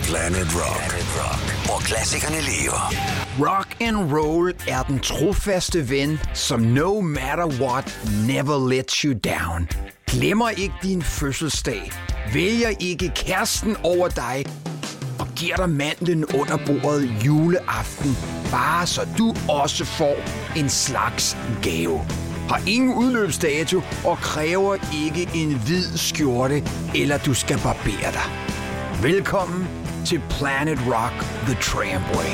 Planet Rock. Hvor klassikerne lever. Rock and roll er den trofaste ven, som no matter what, never lets you down. Glemmer ikke din fødselsdag. Vælger ikke kæresten over dig. Og giver dig mandlen under bordet juleaften. Bare så du også får en slags gave. Har ingen udløbsdato og kræver ikke en hvid skjorte, eller du skal barbere dig. Velkommen til Planet Rock The Tramway.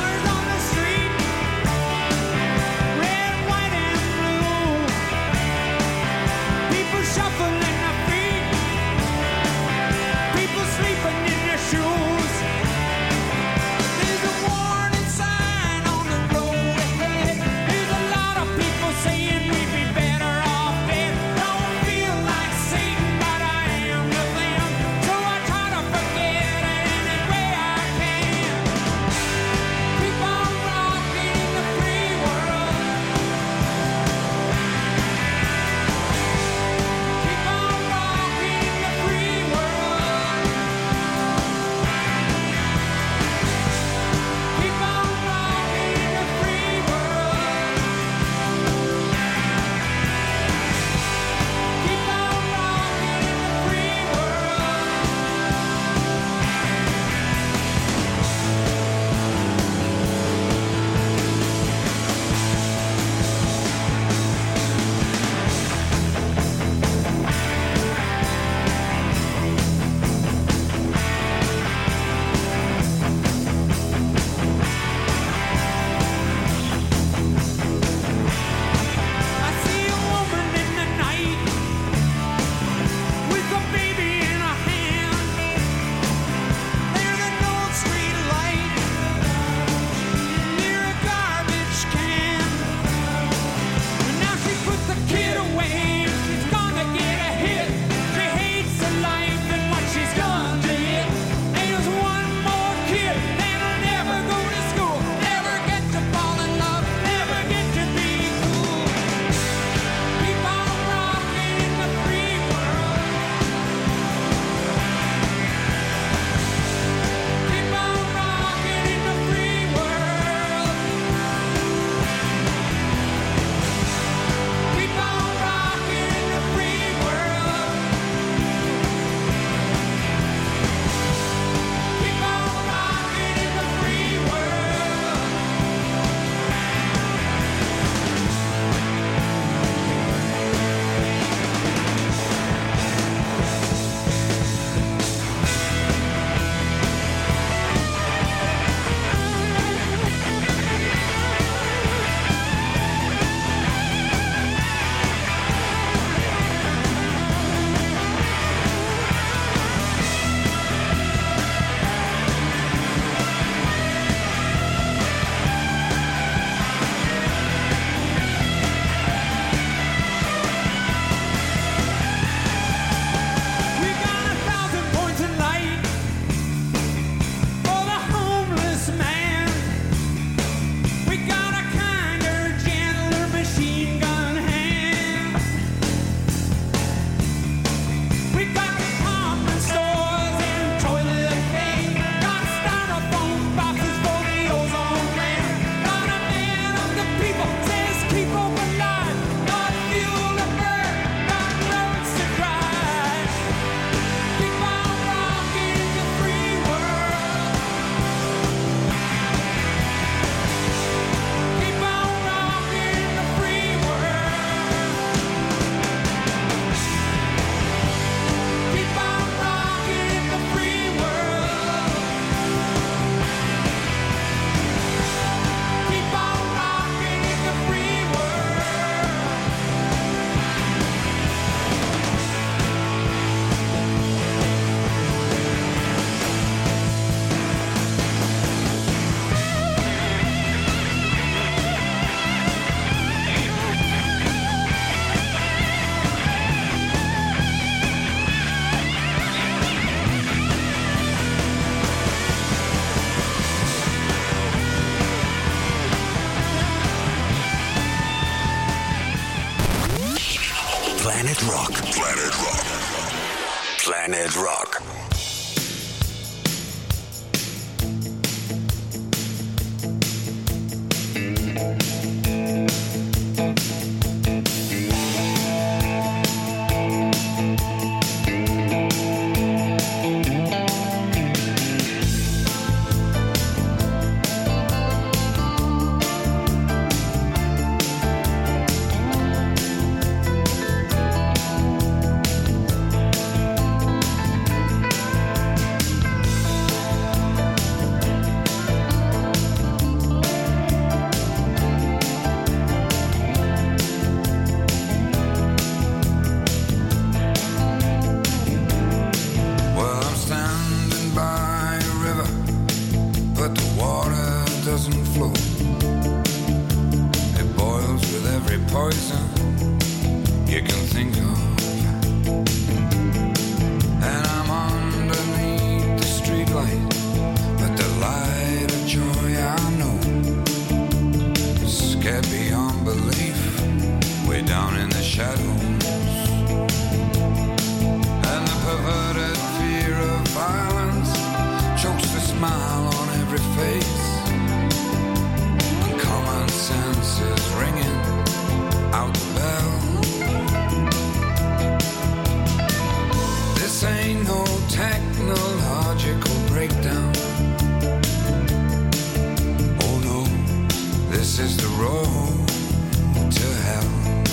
Planet Rock. Planet Rock. Planet Rock. ain't no technological breakdown. Oh no, this is the road to hell.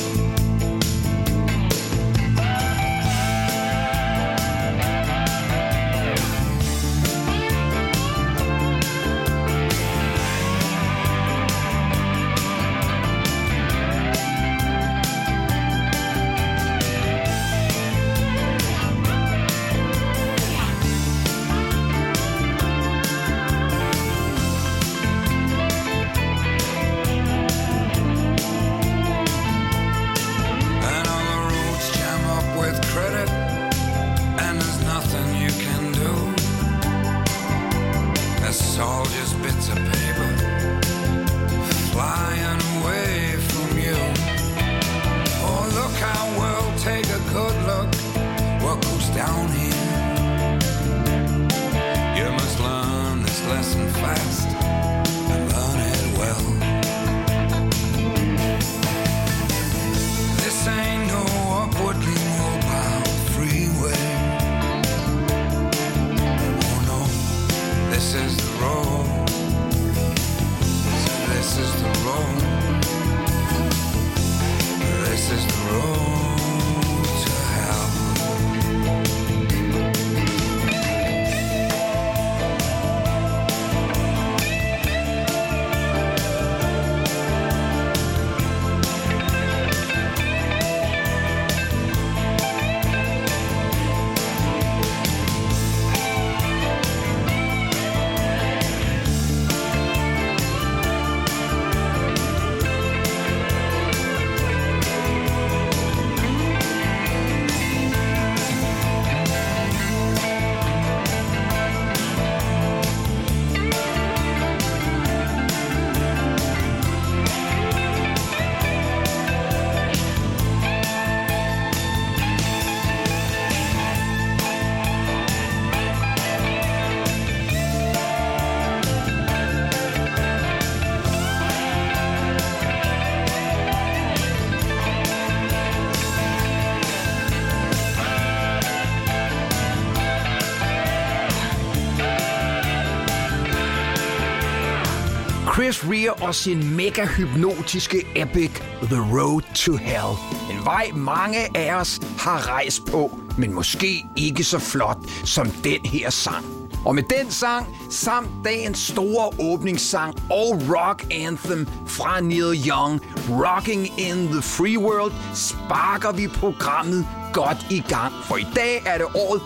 Chris Rea og sin mega-hypnotiske epic The Road to Hell. En vej mange af os har rejst på, men måske ikke så flot som den her sang. Og med den sang, samt dagens store åbningssang og rock anthem fra Neil Young, Rocking in the Free World, sparker vi programmet godt i gang. For i dag er det året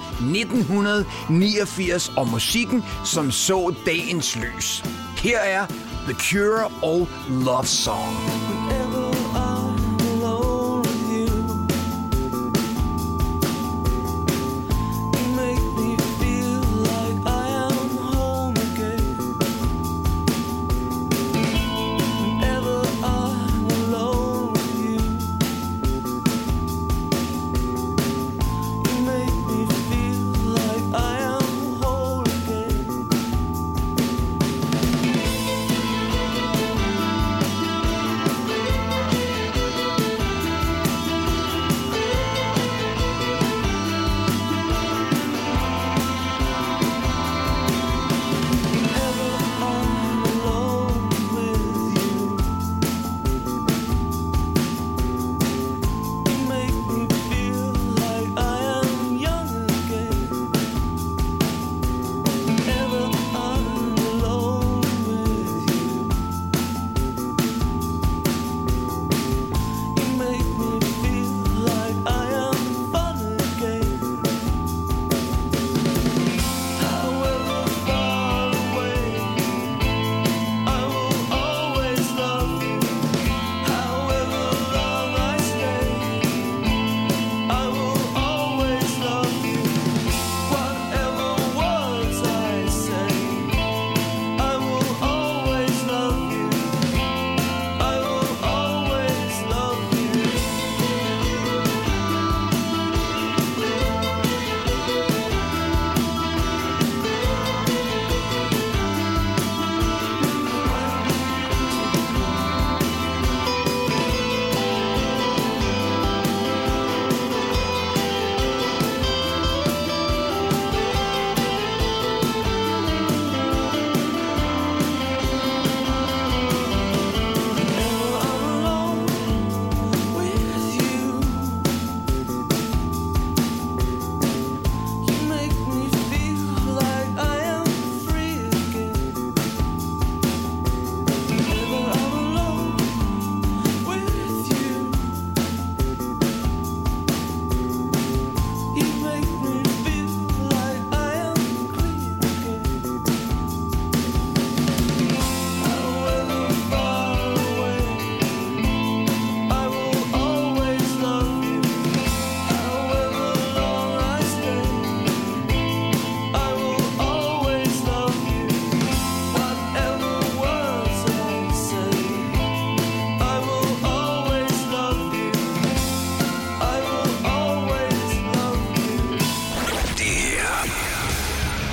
1989 og musikken, som så dagens lys. Her er The Cure og Love Song.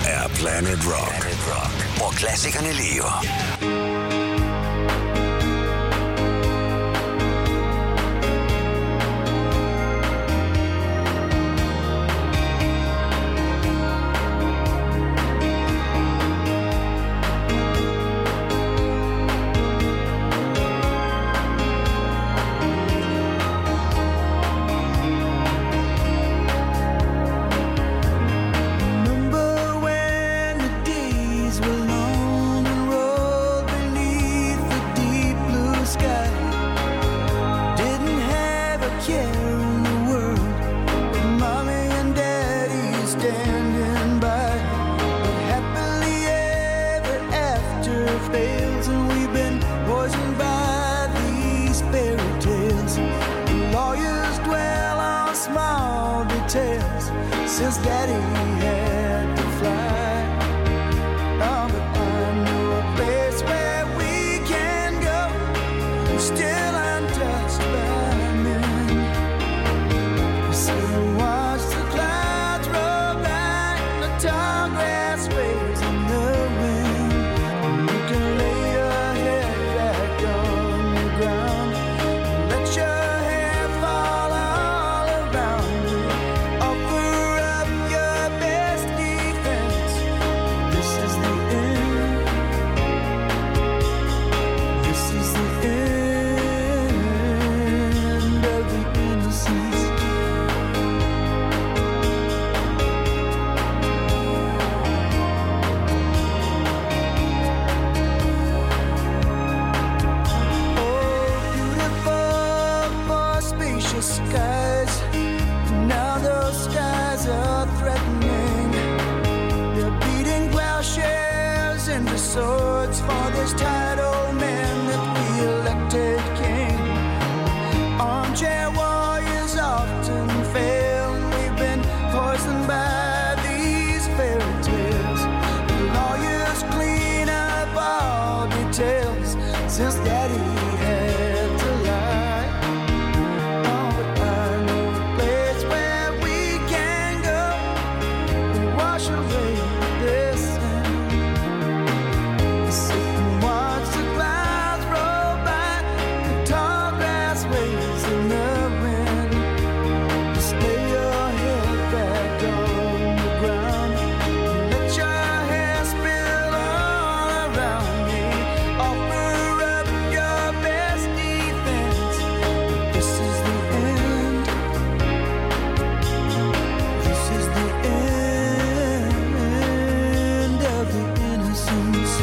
er Planet Rock. Hvor klassikerne lever. Since Daddy had to fly, but I know a place where we can go, still untouched by men. So watch the clouds roll by, the tall grass waves in the wind. You can lay your head back on the ground, let your hair fall all around you. Offer up your best defense. This is the end. This is the end of the innocence. Oh, beautiful for spacious skies. Now those skies are threatening. They're beating plowshares into swords for this tired old man that we elected king. Armchair warriors often fail, and we've been poisoned by these fairy tales. The lawyers clean up all details since Daddy had to lie. Oh, but I know a place where we can go and wash away this sin. Sit and watch the clouds roll by, the tall grass waves in the wind. Just lay your head back on the ground, let your hair spill all around me. Offer up your best defense. This is the end. This is the end of the innocence.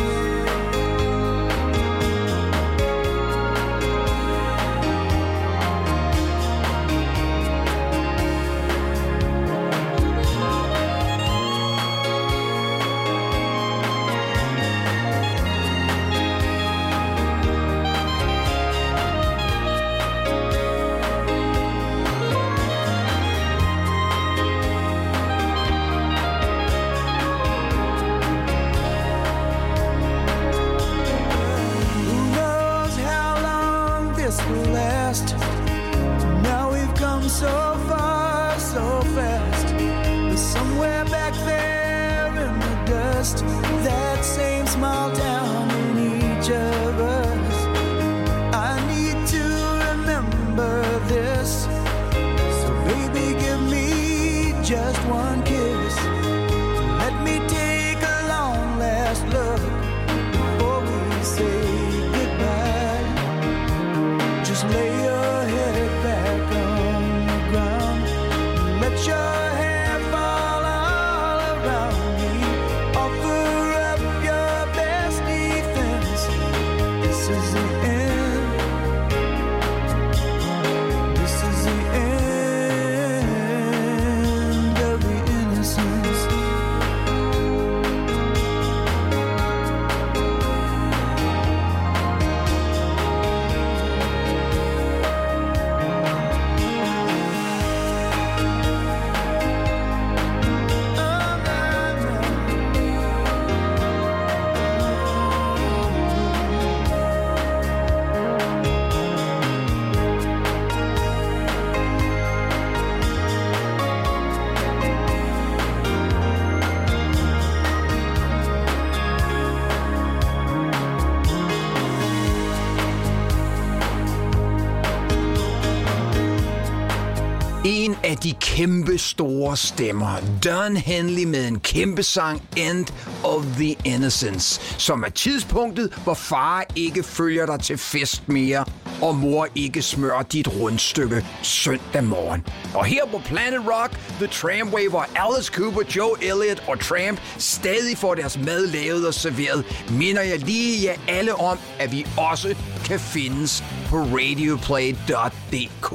Who knows how long this will last? Now we've come so far, so fast. But somewhere back there in the dust, that same small town in each of us. I need to remember this. So baby, give me just one kiss. Let me take a long last look before we say goodbye. Just lay your head back on the ground, let your hair fall all around me. Offer up your best defense. This is the end. This is the end of the innocence. En af de kæmpe store stemmer, Don Henley med en kæmpe sang End of the Innocence, som er tidspunktet, hvor far ikke følger dig til fest mere, og mor ikke smører dit rundstykke søndag morgen. Og her på Planet Rock, The Tramway, hvor Alice Cooper, Joe Elliott og Tramp stadig får deres mad lavet og serveret, minder jeg lige jer alle om, at vi også kan findes på radioplay.dk.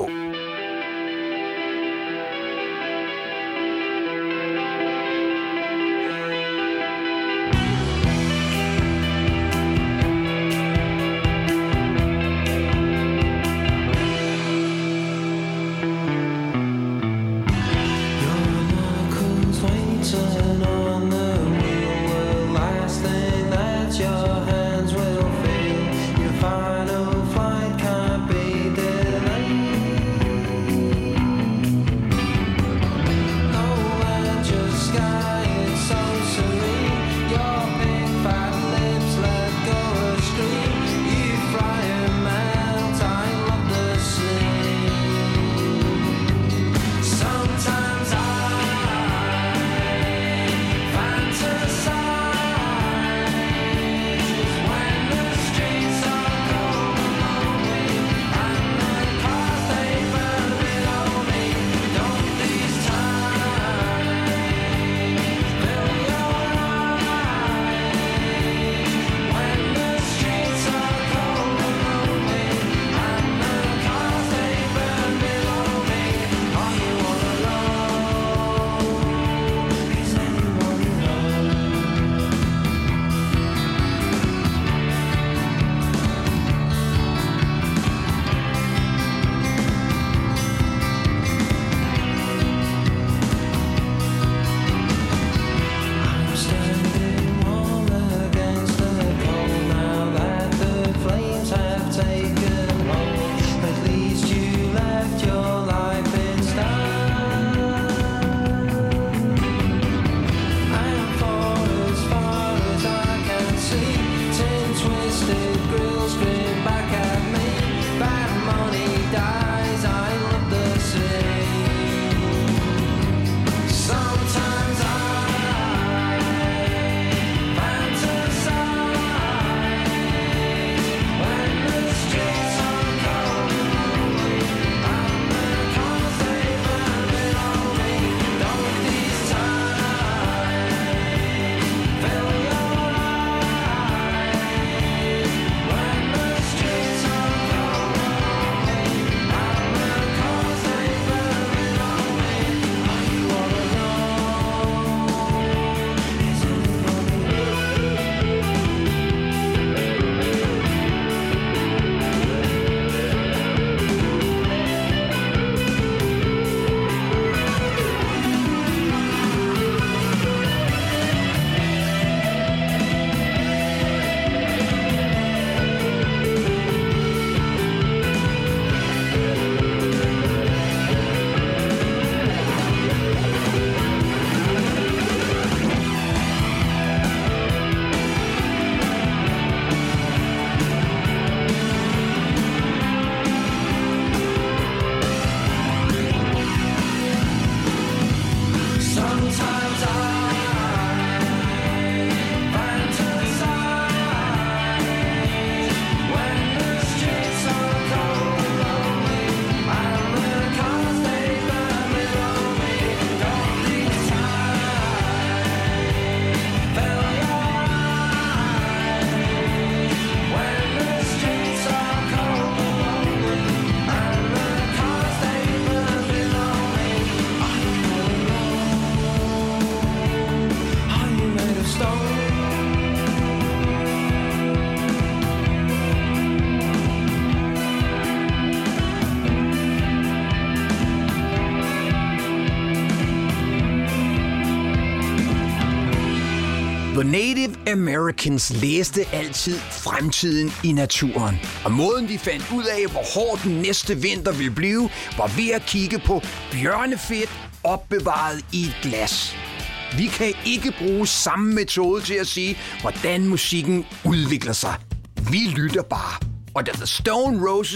The Native Americans læste altid fremtiden i naturen. Og måden de fandt ud af, hvor hård den næste vinter ville blive, var ved at kigge på bjørnefedt opbevaret i et glas. Vi kan ikke bruge samme metode til at sige, hvordan musikken udvikler sig. Vi lytter bare. Og da The Stone Roses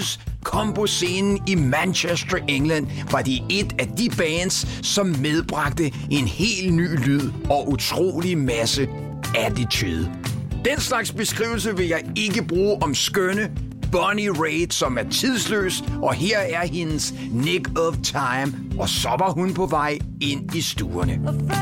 kom på scenen i Manchester, England, var de et af de bands, som medbragte en helt ny lyd og utrolig masse attitude. Den slags beskrivelse vil jeg ikke bruge om skønne Bonnie Raitt, som er tidsløs, og her er hendes Nick of Time, og så var hun på vej ind i stuerne.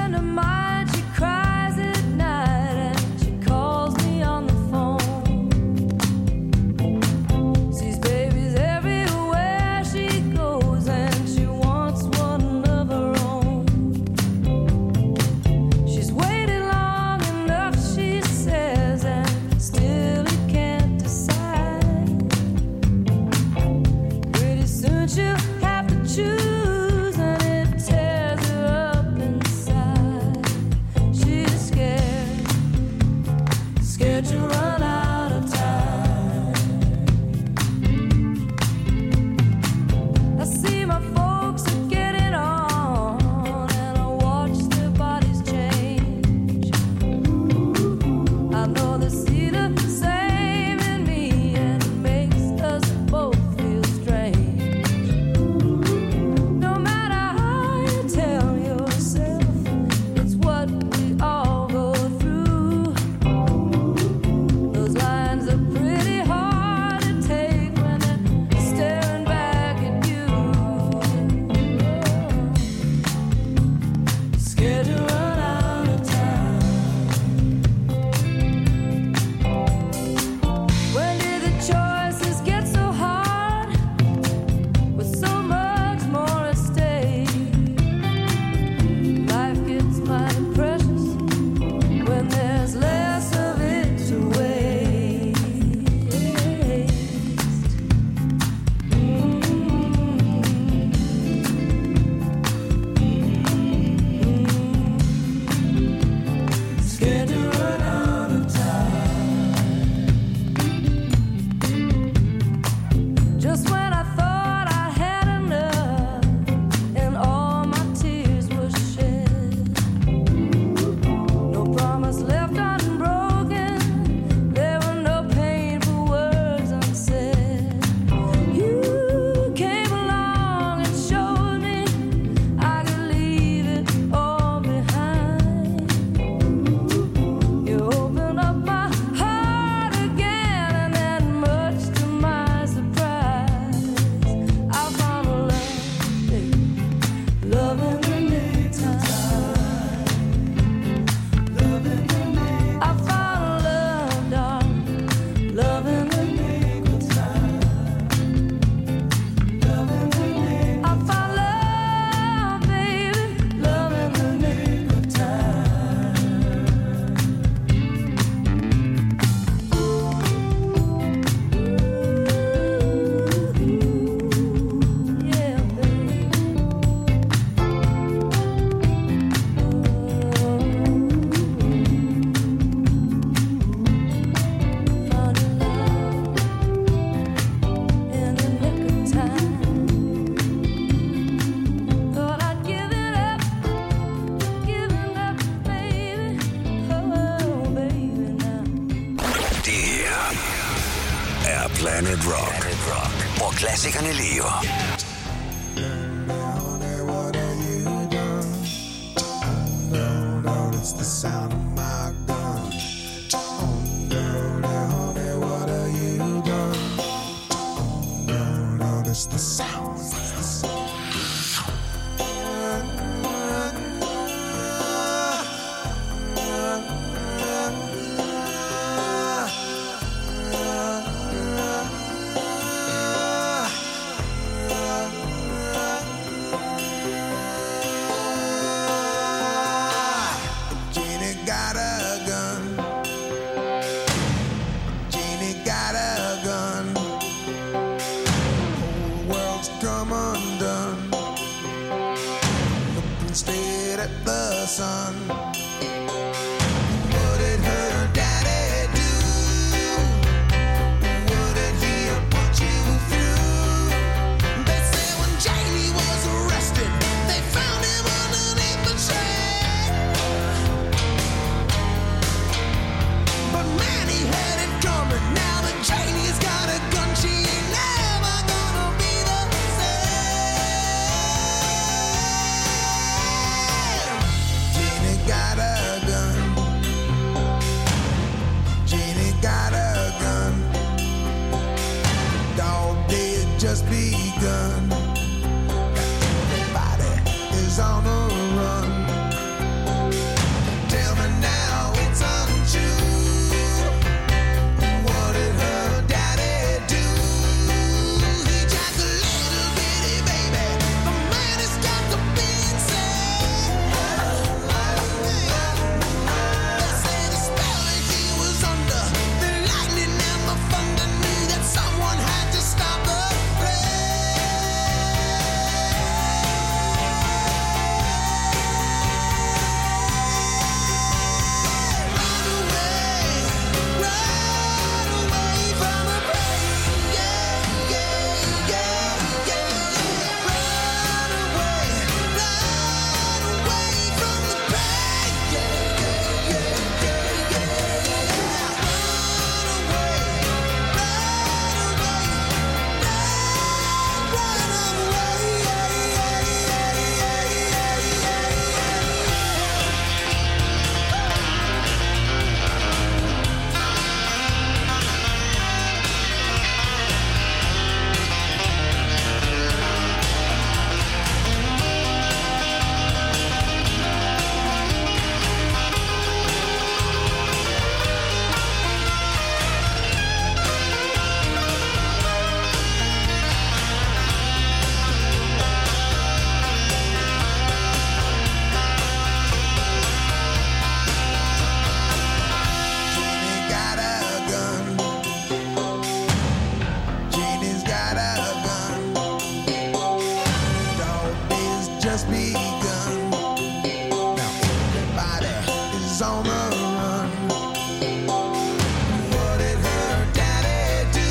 Planet Rock, hvor klassikerne lever. on the run. What did her daddy do?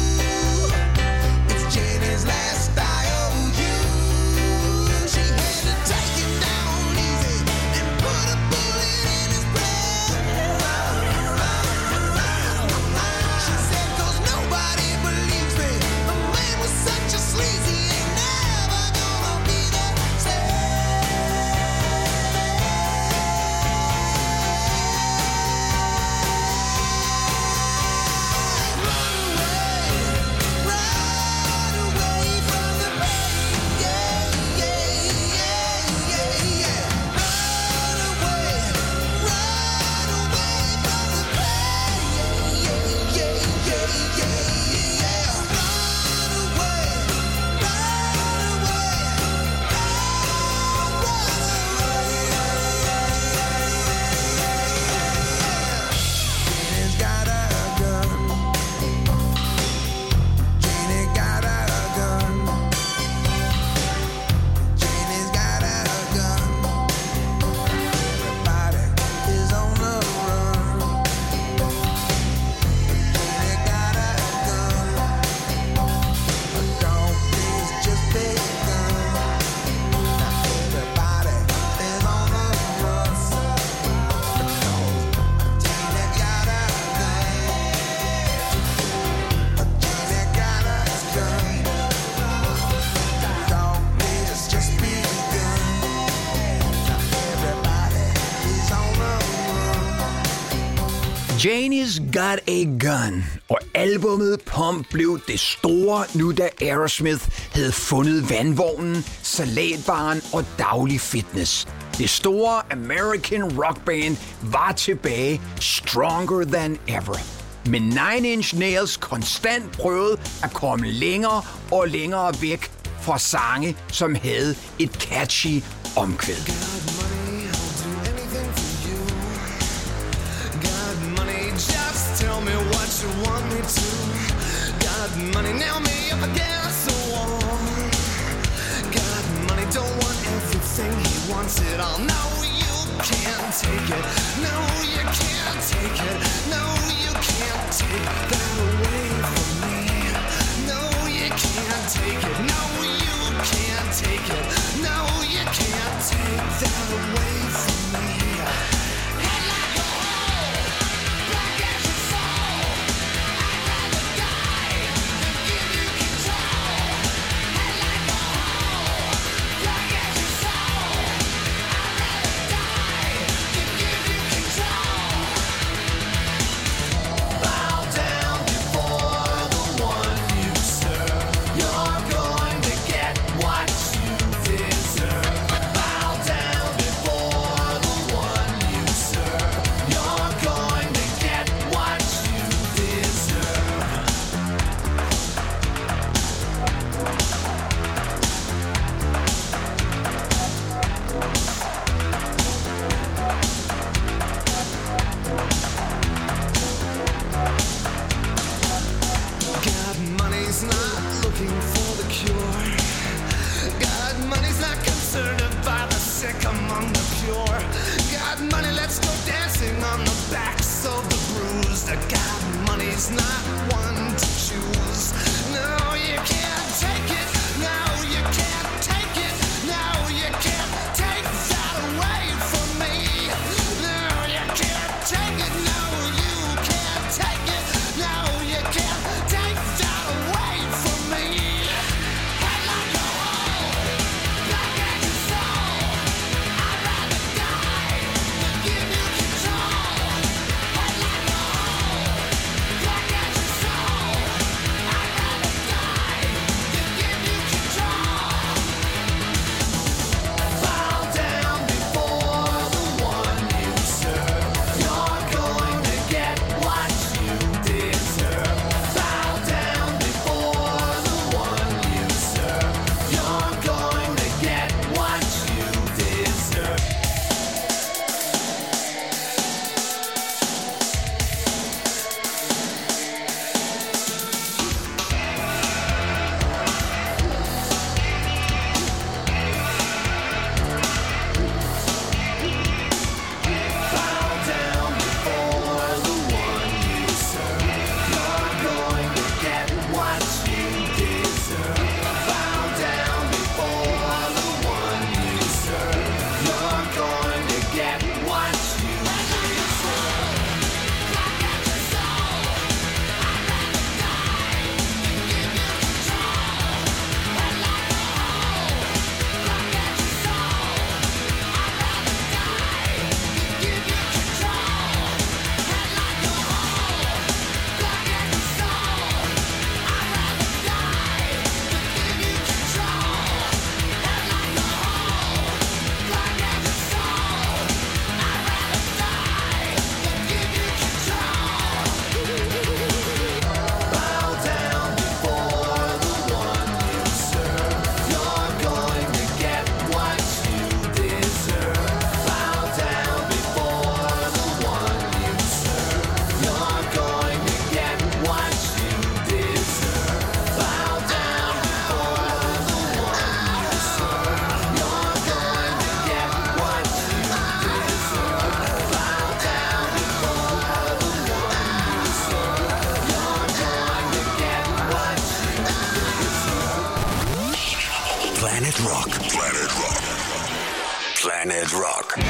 It's Janie's last IOU. She had to take him down easy and put a bullet in his brain. She said, 'cause nobody believes me. A man was such a sleazy, ain't never gonna be the Janie's Got a Gun, og albummet Pump blev det store, nu da Aerosmith havde fundet vandvognen, salatbaren og daglig fitness. Det store American rockband var tilbage, stronger than ever. Men Nine Inch Nails konstant prøvede at komme længere og længere væk fra sange, som havde et catchy omkvæd. Tell me what you want me to. Got money, nail me up against the wall. Got money, don't want everything, he wants it all. No, you can't take it. No, you can't take it. No, you can't take that away from me. No, you can't take it. No, you can't take it. No, you can't take that away from me. Planet Rock.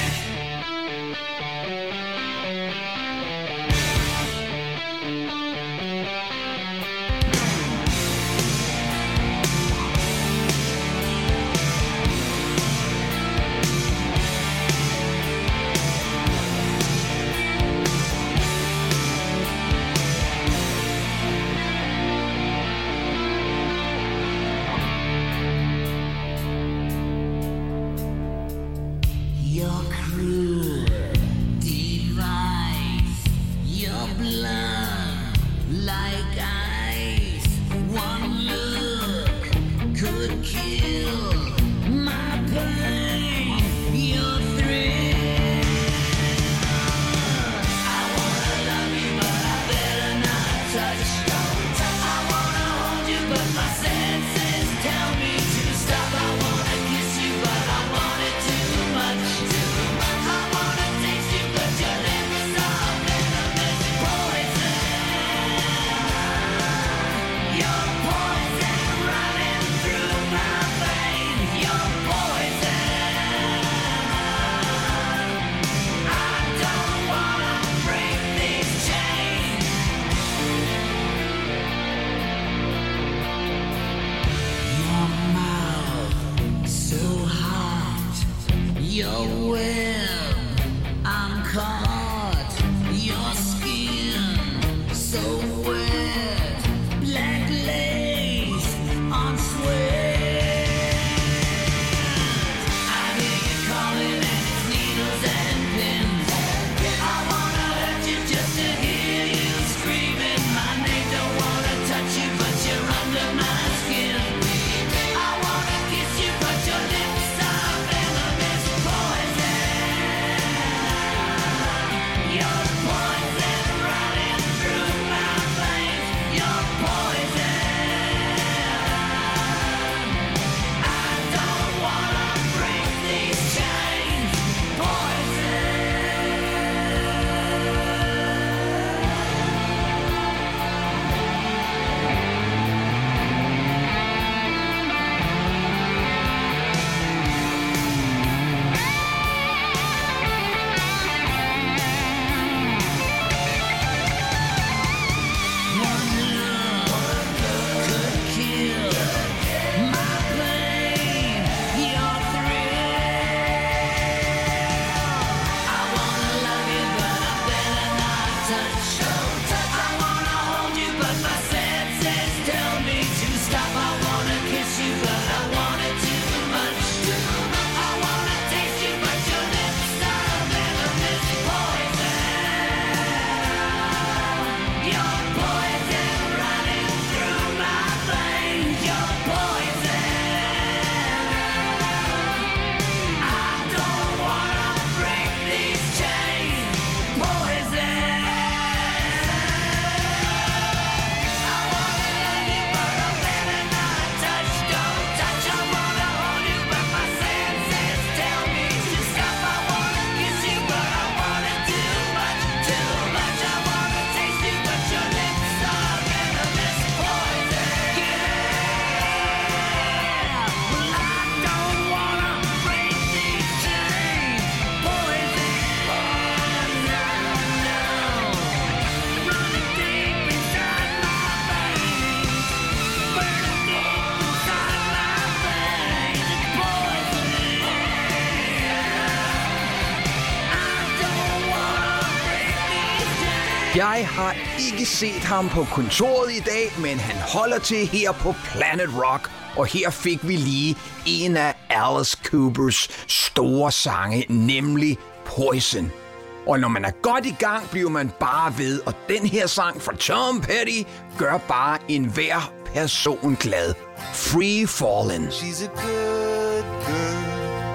Jeg har ikke set ham på kontoret i dag, men han holder til her på Planet Rock. Og her fik vi lige en af Alice Coopers store sange, nemlig Poison. Og når man er godt i gang, bliver man bare ved, og den her sang fra Tom Petty gør bare enhver person glad. Free Fallin'. She's a good girl,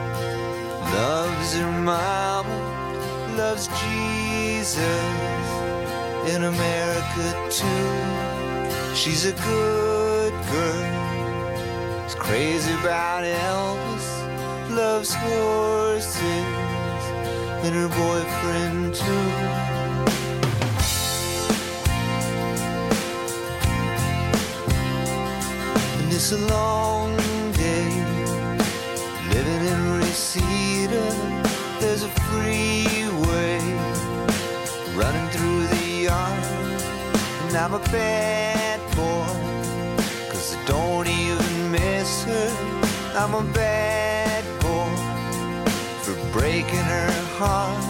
loves her mama, loves Jesus, in America too. She's a good girl, is crazy about Elvis, loves horses, and her boyfriend too. It's a long day living in Reseda. I'm a bad boy, 'cause I don't even miss her. I'm a bad boy for breaking her heart.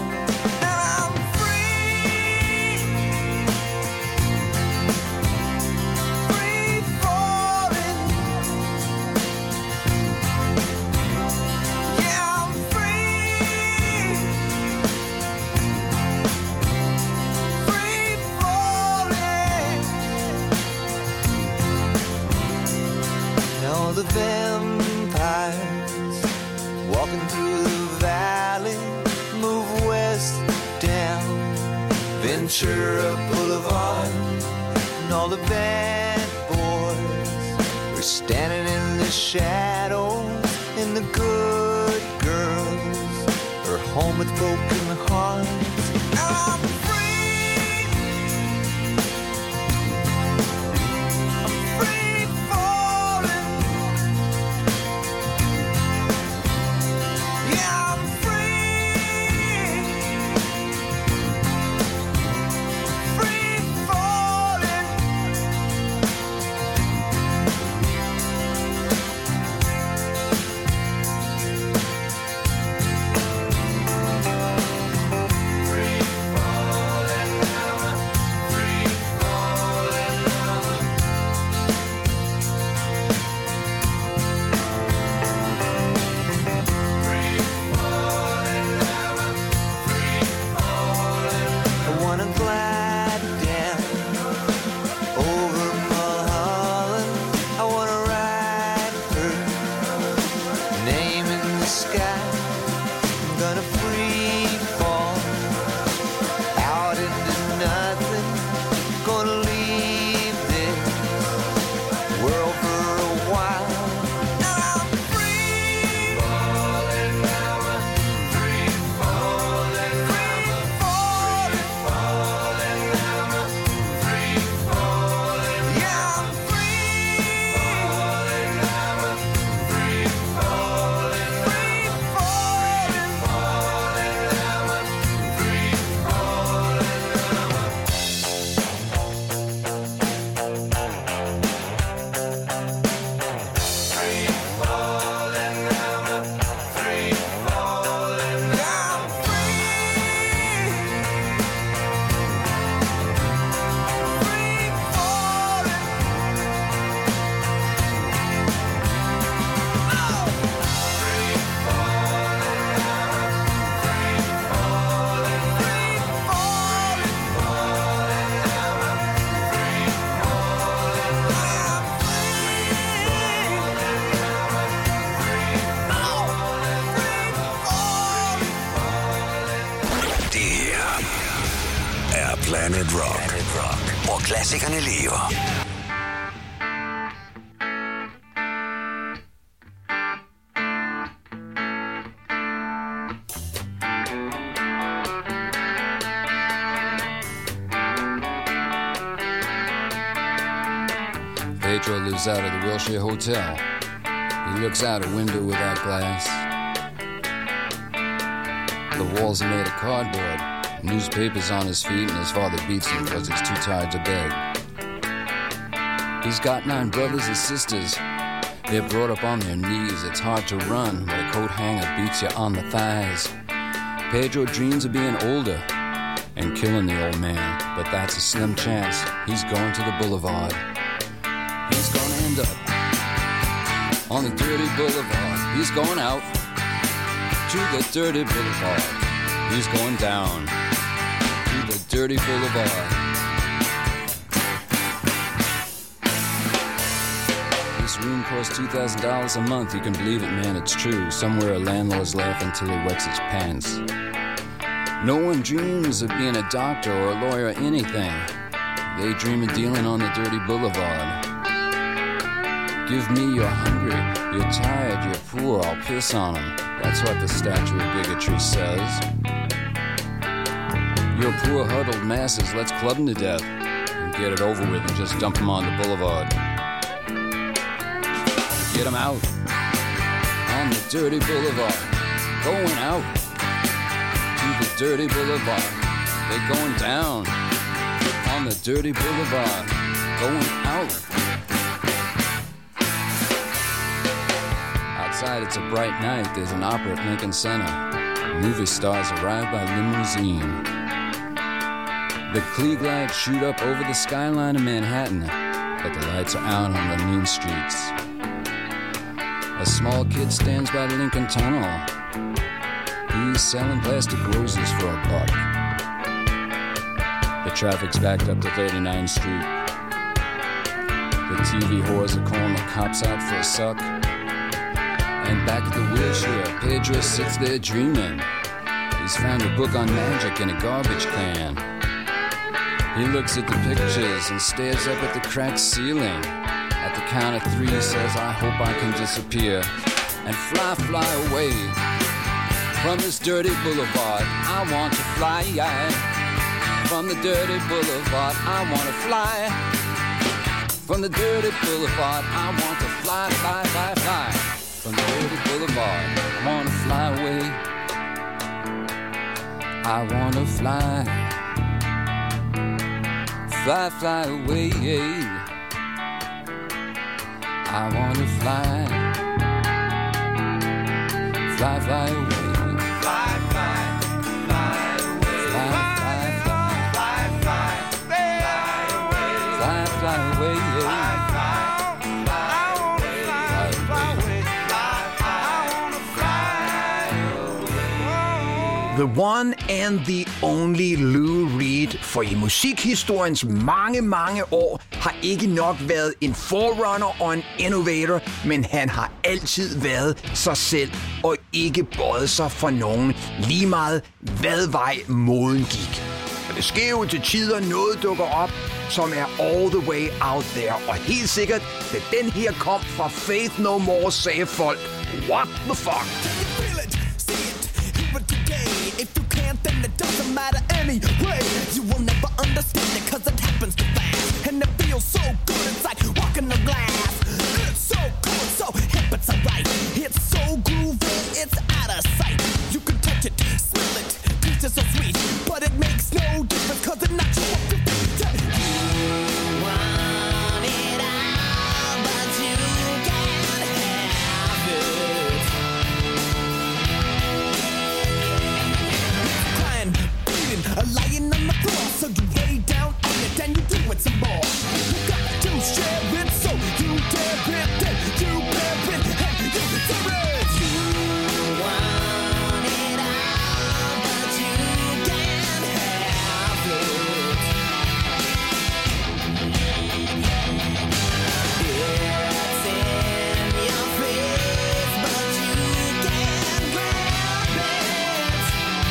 The vampires walking through the valley move west down Ventura Boulevard, and all the bad boys are standing in the shadows, and the good girls are home with broken hearts. I'm free. I'm free falling. Planet Rock, hvor klassikerne lever. Pedro lives out of the Wilshire Hotel. He looks out a window without glass. The walls are made of cardboard. Newspapers on his feet, and his father beats him because he's too tired to beg. He's got 9 brothers and sisters. They're brought up on their knees. It's hard to run when a coat hanger beats you on the thighs. Pedro dreams of being older and killing the old man, but that's a slim chance. He's going to the boulevard. He's gonna end up on the dirty boulevard. He's going out to the dirty boulevard. He's going down to the dirty boulevard. This room costs $2,000 a month. You can believe it, man, it's true. Somewhere a landlord's laughing till he wets his pants. No one dreams of being a doctor or a lawyer or anything. They dream of dealing on the dirty boulevard. Give me you're hungry, you're tired, you're poor, I'll piss on them. That's what the statue of bigotry says. You're poor huddled masses, let's club them to death and get it over with and just dump them on the boulevard. Get them out on the dirty boulevard. Going out to the dirty boulevard. They're going down on on the dirty boulevard, going out. Outside, it's a bright night. There's an opera at Lincoln Center. Movie stars arrive by limousine. The Klieg lights shoot up over the skyline of Manhattan, but the lights are out on the mean streets. A small kid stands by the Lincoln Tunnel. He's selling plastic roses for $1. The traffic's backed up to 39th Street. The TV whores are calling the cops out for a suck. And back at the wheelchair, Pedro sits there dreaming. He's found a book on magic in a garbage can. He looks at the pictures and stares up at the cracked ceiling. At the count of 3, he says, I hope I can disappear and fly away from this dirty boulevard. I want to fly from the dirty boulevard. I want to fly from the dirty boulevard. I want to fly from the dirty boulevard. I want to fly away. I want to fly away. I want to fly away. The one and the only Lou Reed, for i musikhistoriens mange år har ikke nok været en forerunner og en innovator, men han har altid været sig selv og ikke bøjet sig for nogen, lige meget hvad vej moden gik. Og det sker jo til tider, noget dukker op, som er all the way out there. Og helt sikkert, da den her kom fra Faith No More, sagde folk, what the fuck? If you can't, then it doesn't matter anyway. You will never understand it cause it happens too fast. And it feels so good, it's like walking on glass. It's so cool, it's so hip, it's alright. It's so groovy, it's out of sight. You can touch it, smell it, taste it so sweet. But it makes no difference cause it knocks you off your feet. You want it all, but you can't have it. Lying on the floor, so you lay down on it and you do it some more. You got to share it, so you dare it, then you bear it, and you deserve it. You want it all, but you can't have it. It's in your face, but you can't grab it.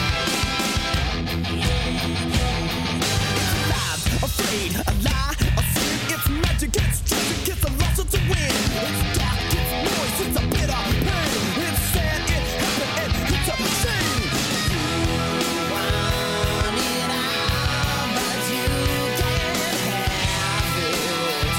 Afraid, a lie, a sin, it's magic, it's tragic, it's a loss, it's a win. It's dark, it's noise, it's a bitter pain. It's sad, it happened, and it's a shame. You want it all, but you can't have it.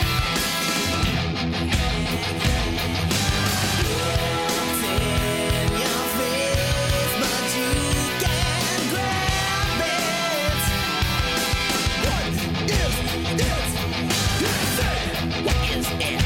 It's in your face, but you can't grab it. What is it? What is it?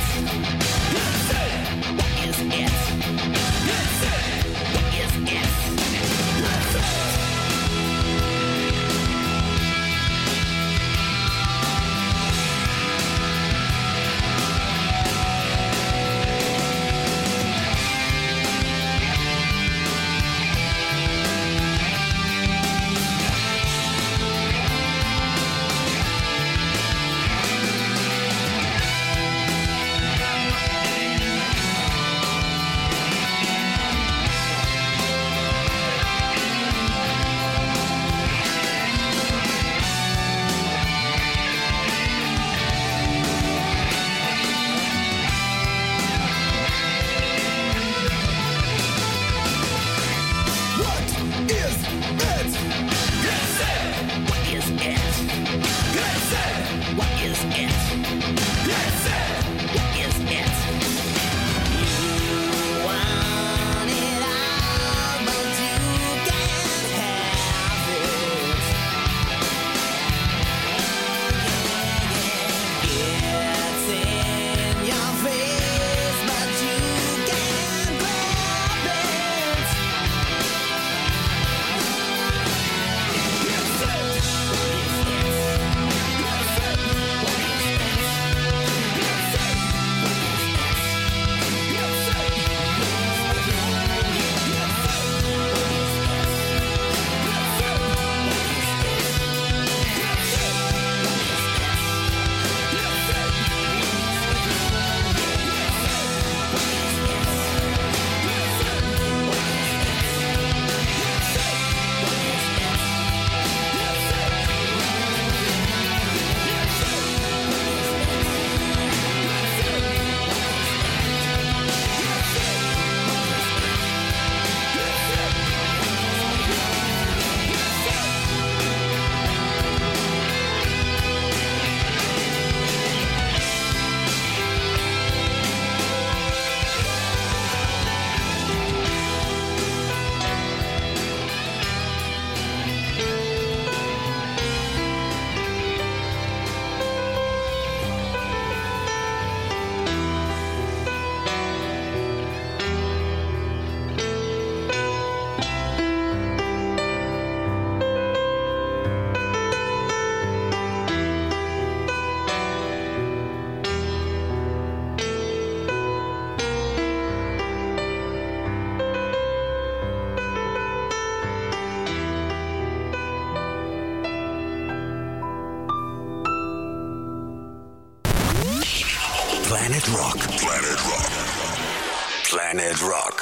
Planet Rock. Planet Rock. Planet Rock.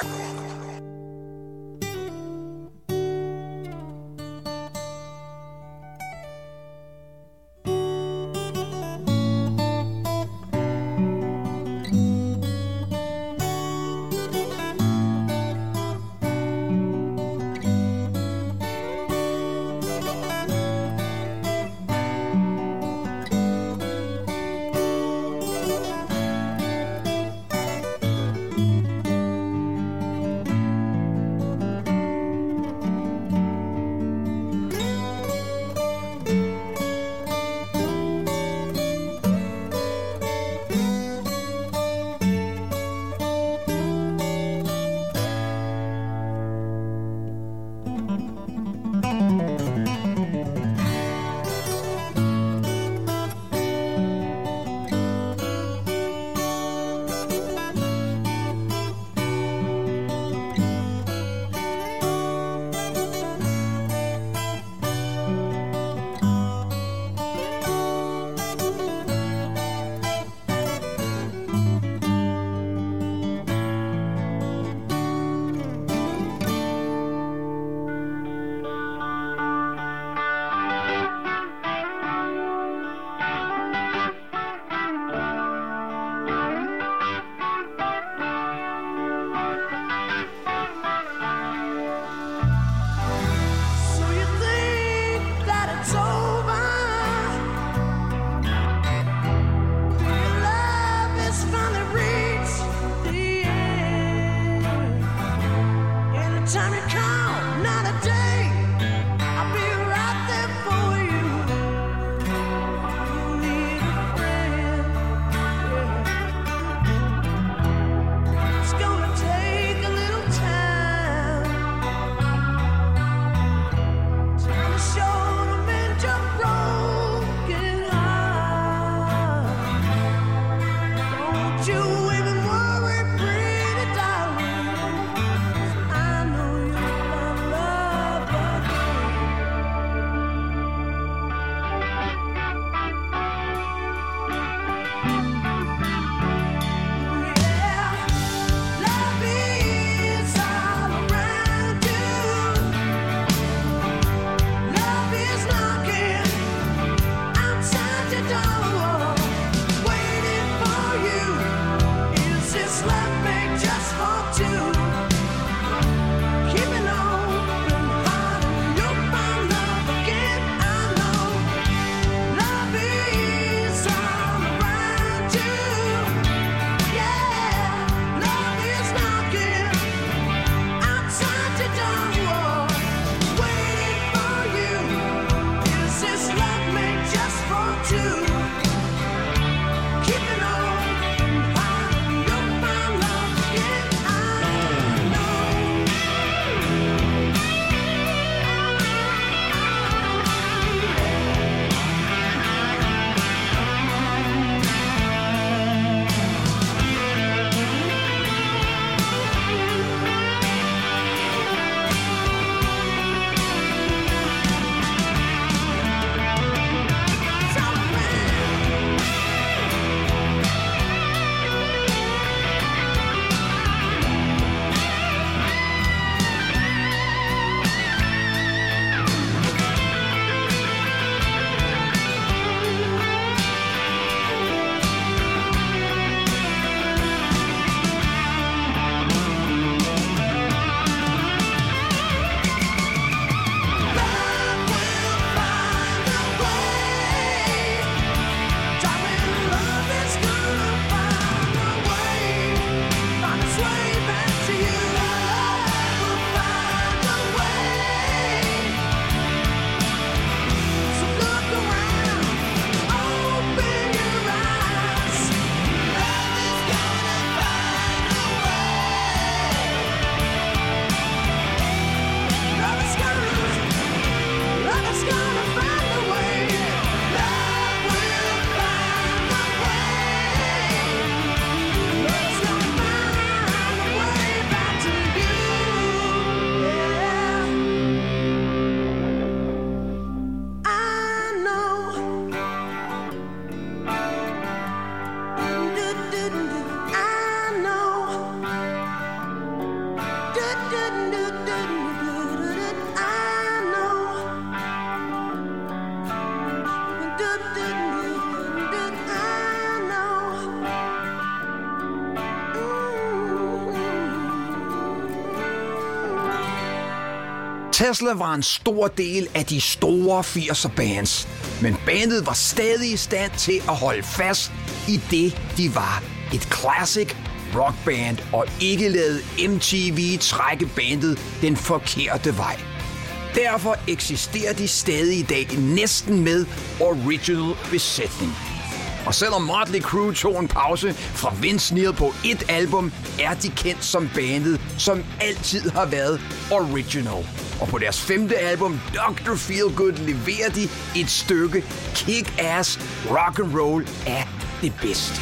Tesla var en stor del af de store 80'er bands, men bandet var stadig i stand til at holde fast i det, de var. Et classic rockband, og ikke lade MTV trække bandet den forkerte vej. Derfor eksisterer de stadig i dag næsten med original besætning. Og selvom Motley Crue tog en pause fra Vince Neil på et album, er de kendt som bandet, som altid har været original. Og på deres 5. album, Dr. Feelgood, leverer de et stykke kick-ass rock'n'roll af det bedste.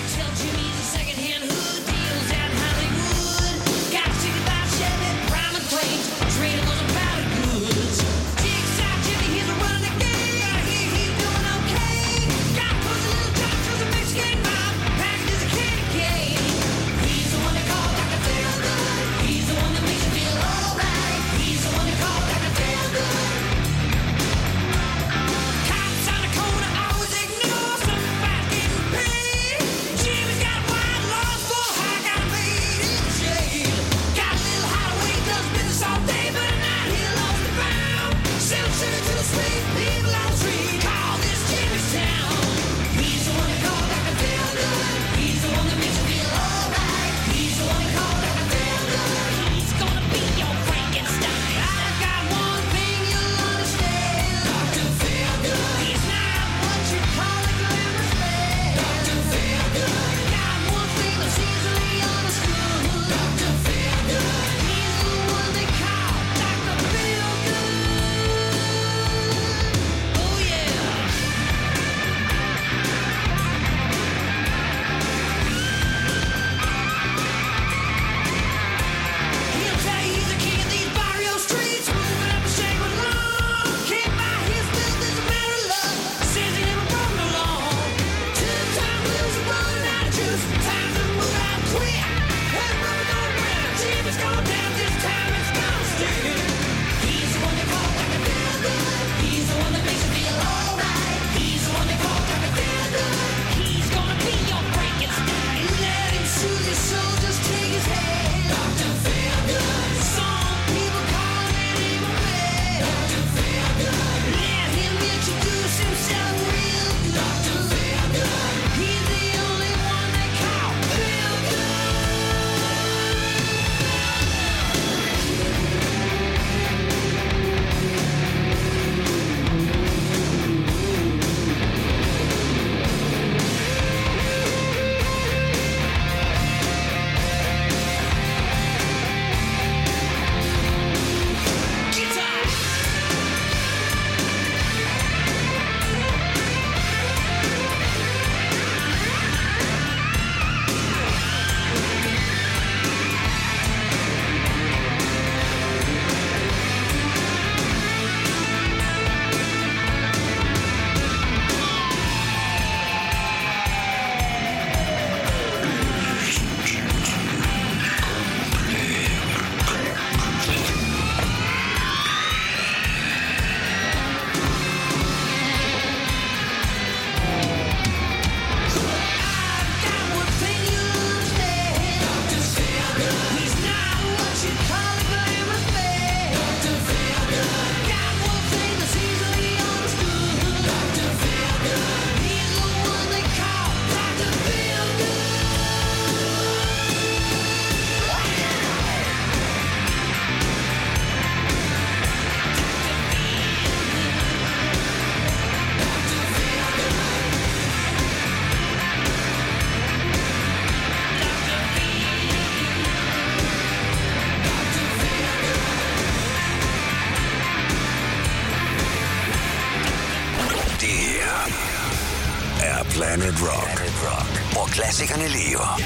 Planet Rock, hvor klassikerne lever.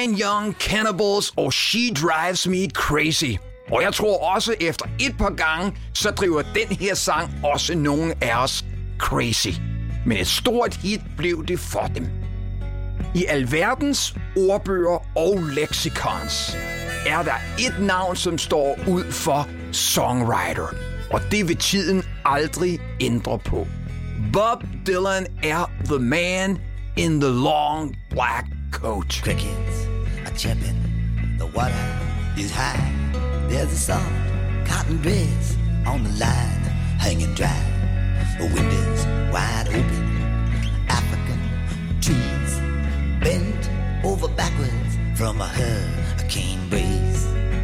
Fine Young Cannibals og She Drives Me Crazy. Og jeg tror også, efter et par gange, så driver den her sang også nogle af os crazy. Men et stort hit blev det for dem. I alverdens ordbøger og leksikons er der et navn, som står ud for songwriter. Og det vil tiden aldrig ændre på. Bob Dylan er the man in the long black coat. Crickets are chirping, the water is high. There's a soft cotton dress on the line, hanging dry. The windows wide open, African trees bent over backwards from a hurricane breeze.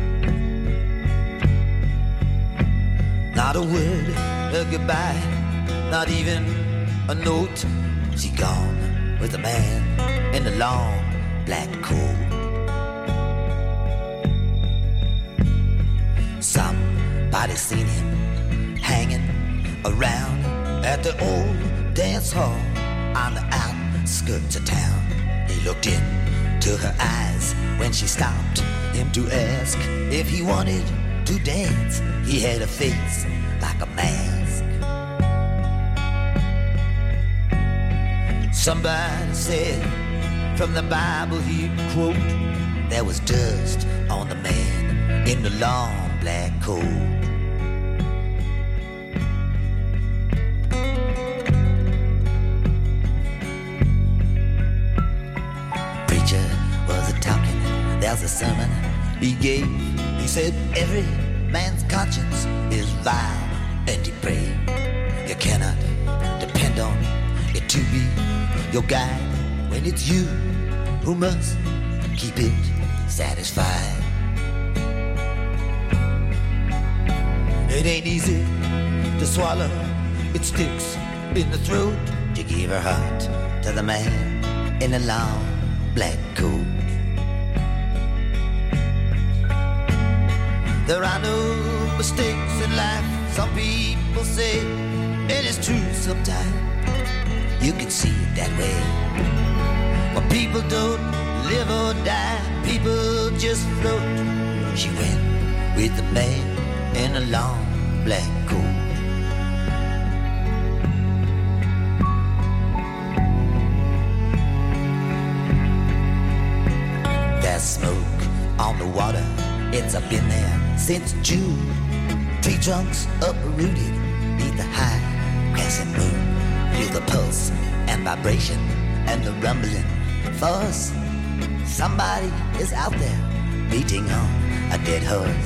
Not a word of goodbye, not even a note. She gone with the man in the long black coat. Somebody seen him hanging around at the old dance hall on the outskirts of town. He looked into her eyes when she stopped him to ask if he wanted to dance. He had a face like a mask. Somebody said from the Bible he'd quote, there was dust on the man in the long black coat. Preacher was a-talking, there's a sermon he gave. He said every man's conscience is vile and depraved. You cannot depend on it to be your guide when it's you who must keep it satisfied. It ain't easy to swallow, it sticks in the throat. To give her heart to the man in a long black coat. There are no mistakes in life, some people say, and it's true sometimes. You can see it that way. But people don't live or die, people just float. She went with the man in a long black coat. There's smoke on the water, it's up in there since June. Tree trunks uprooted beneath the high crescent moon. Feel the pulse and vibration and the rumbling force. Somebody is out there beating on a dead horse.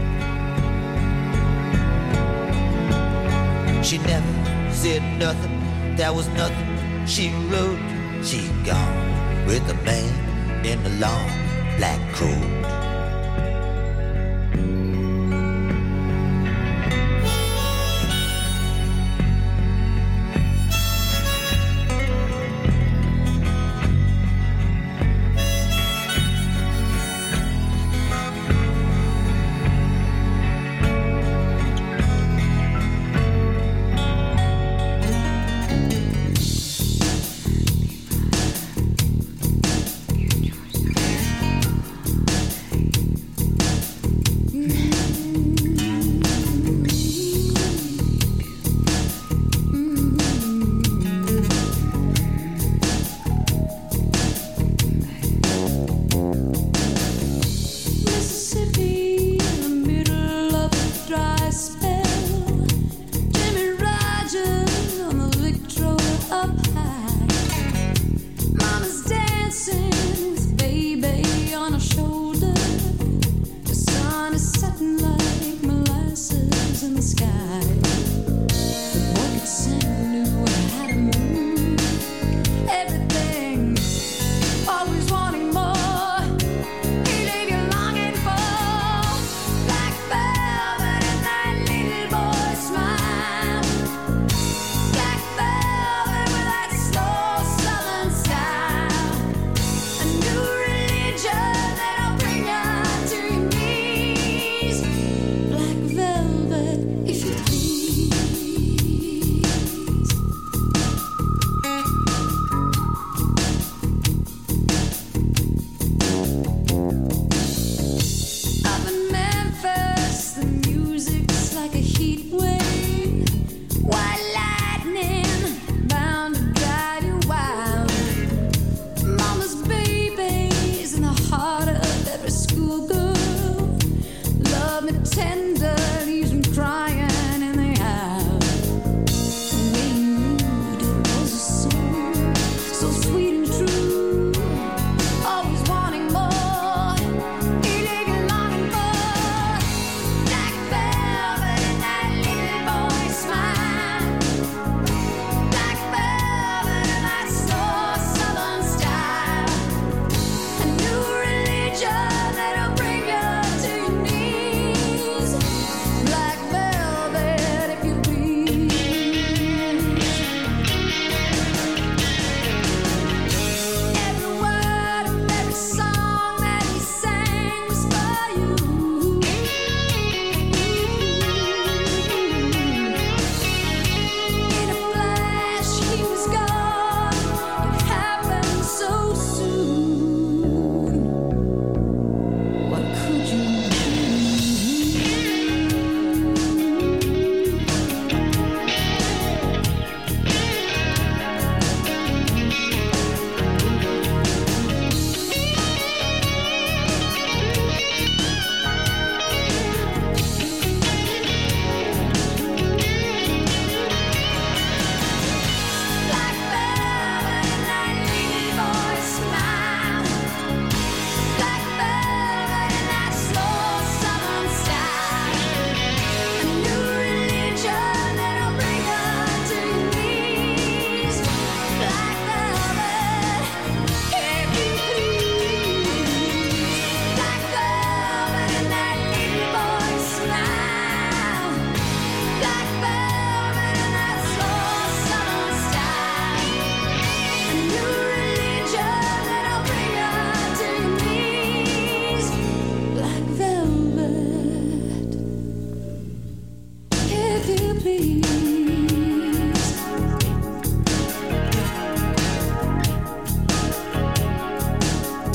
She never said nothing, there was nothing she wrote. She gone with the man in the long black coat.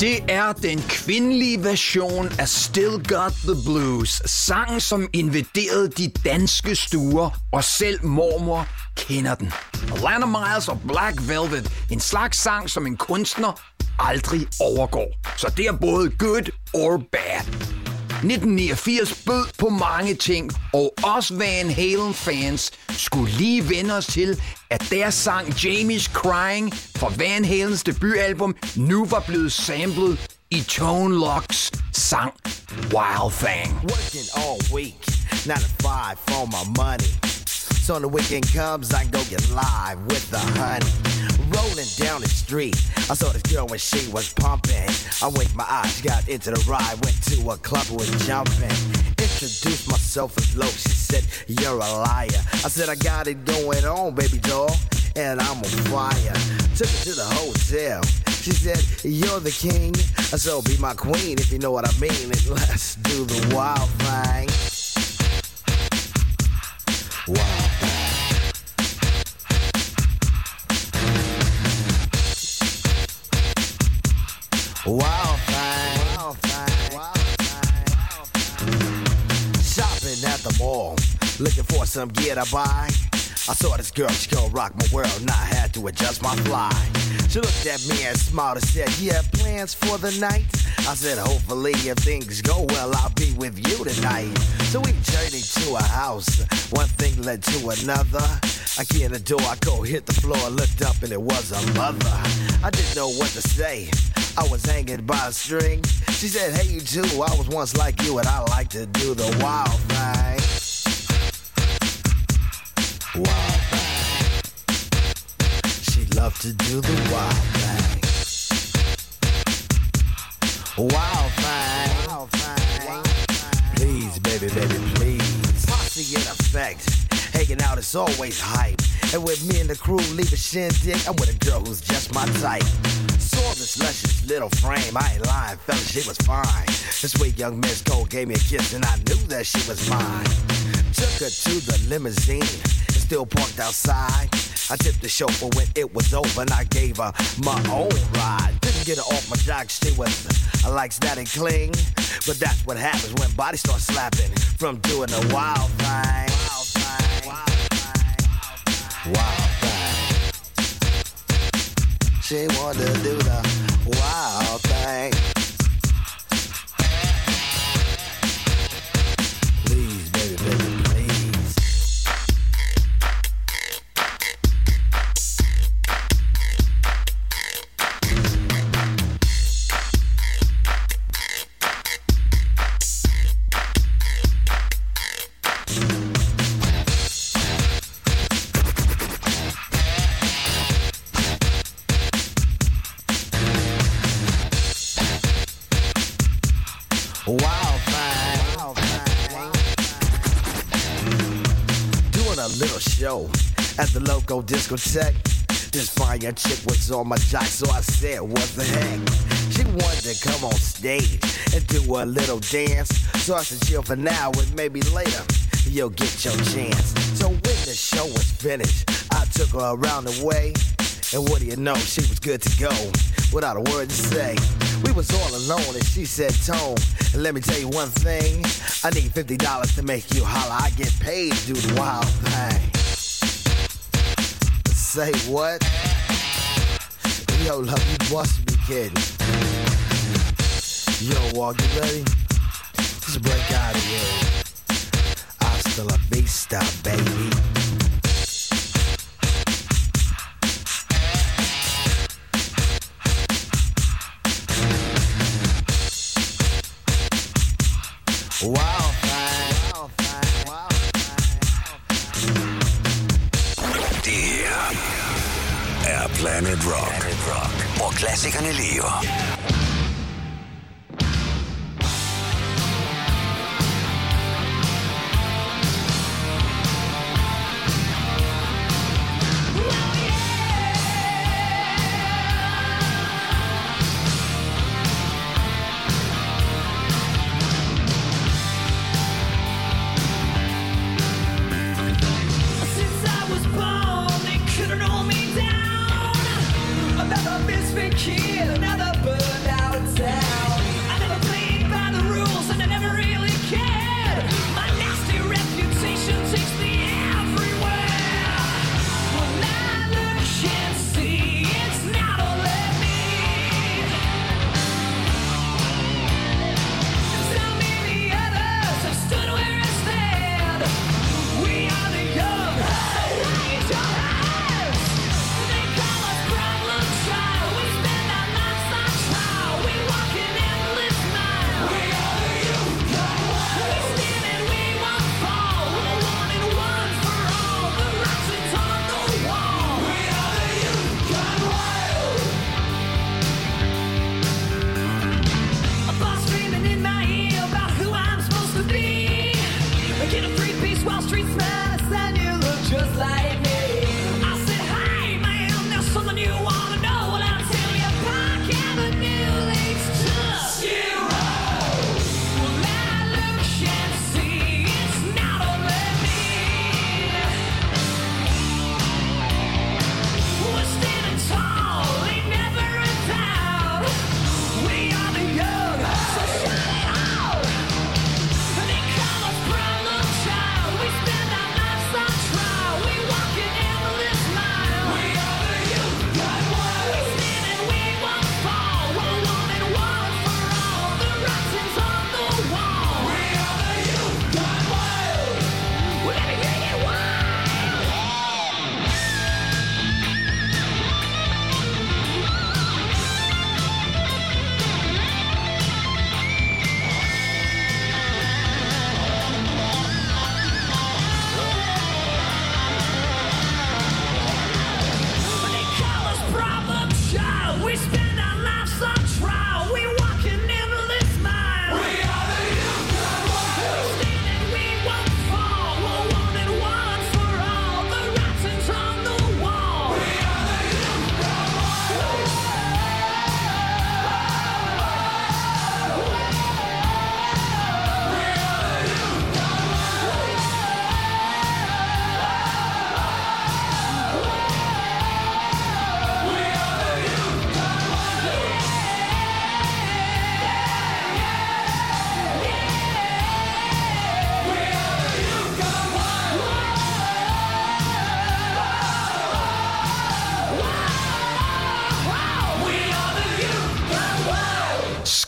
Det er den kvindelige version af Still Got the Blues. Sangen, som invaderede de danske stuer, og selv mormor kender den. Atlanta Miles og Black Velvet. En slags sang, som en kunstner aldrig overgår. Så det er både good or bad. 1989 bød på mange ting, og os Van Halen-fans skulle lige vende os til, at deres sang Jamie's Crying fra Van Halens debutalbum nu var blevet samlet i Tone Locks sang Wild Thing. Working all week, 9 to 5 for my money. So when the weekend comes, I can go get live with the honey. Rolling down the street, I saw this girl when she was pumping. I winked my eyes, got into the ride, went to a club and was jumping. Introduced myself as low, she said, you're a liar. I said, I got it going on, baby doll, and I'm on fire. Took her to the hotel. She said, you're the king, so be my queen if you know what I mean. And let's do the wild thing. Wild thing. Wild thing. Wild thing. Wild thing. Shopping at the mall, looking for some gear to buy. I saw this girl, she gon' rock my world, and I had to adjust my fly. She looked at me and smiled and said, you have plans for the night? I said, hopefully if things go well, I'll be with you tonight. So we journeyed to a house, one thing led to another. I key in the door, I go hit the floor, looked up and it was a mother. I didn't know what to say, I was hanging by a string. She said, hey you too, I was once like you and I like to do the wild thing. Wild thing. She loved to do the wild thing. Wild thing. Wild thing. Please, baby, baby, please. Posse in effect. Hanging out is always hype. And with me and the crew leave a shindig, I'm with a girl who's just my type. Saw this luscious little frame, I ain't lying, fella, she was fine. This sweet young Miss Cole gave me a kiss and I knew that she was mine. Took her to the limousine, it's still parked outside. I tipped the chauffeur when it was over and I gave her my own ride. Didn't get her off my jock, she was like that and cling. But that's what happens when bodies start slapping from doing the wild thing. Wild thing. Wild thing. She wanted to do the wild thing. Please, baby, baby, please. Wild thing. Wild thing. Doing a little show at the local discotheque. This fine young chick was on my jock, so I said, what the heck? She wanted to come on stage and do a little dance. So I said, chill for now and maybe later you'll get your chance. So when the show was finished, I took her around the way. And what do you know, she was good to go, without a word to say. We was all alone and she said, Tone, and let me tell you one thing, I need $50 to make you holler. I get paid to do the wild thing. Say what? Yo, love, you must be kidding. Yo, Walk, you ready? Just break out of here. Hasta la vista, baby. Wild thing. Wild thing. Wild thing. Det er Planet Rock, hvor klassikerne lever. Kid, another burned out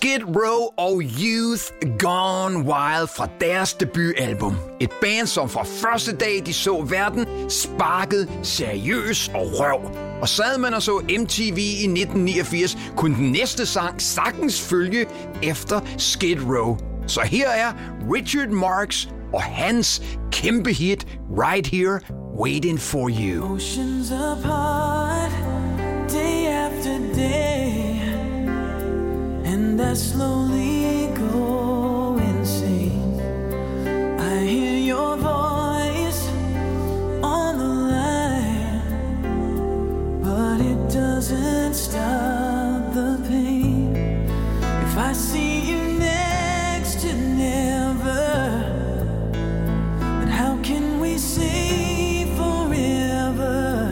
Skid Row og Youth Gone Wild fra deres debutalbum. Et band, som fra første dag, de så verden, sparkede seriøs og røv. Og sad man og så MTV i 1989, kunne den næste sang sagtens følge efter Skid Row. Så her er Richard Marx og hans kæmpe hit Right Here, Waiting for You. Oceans apart, day after day, and I slowly go insane. I hear your voice on the line, but it doesn't stop the pain. If I see you next to never, then how can we say forever?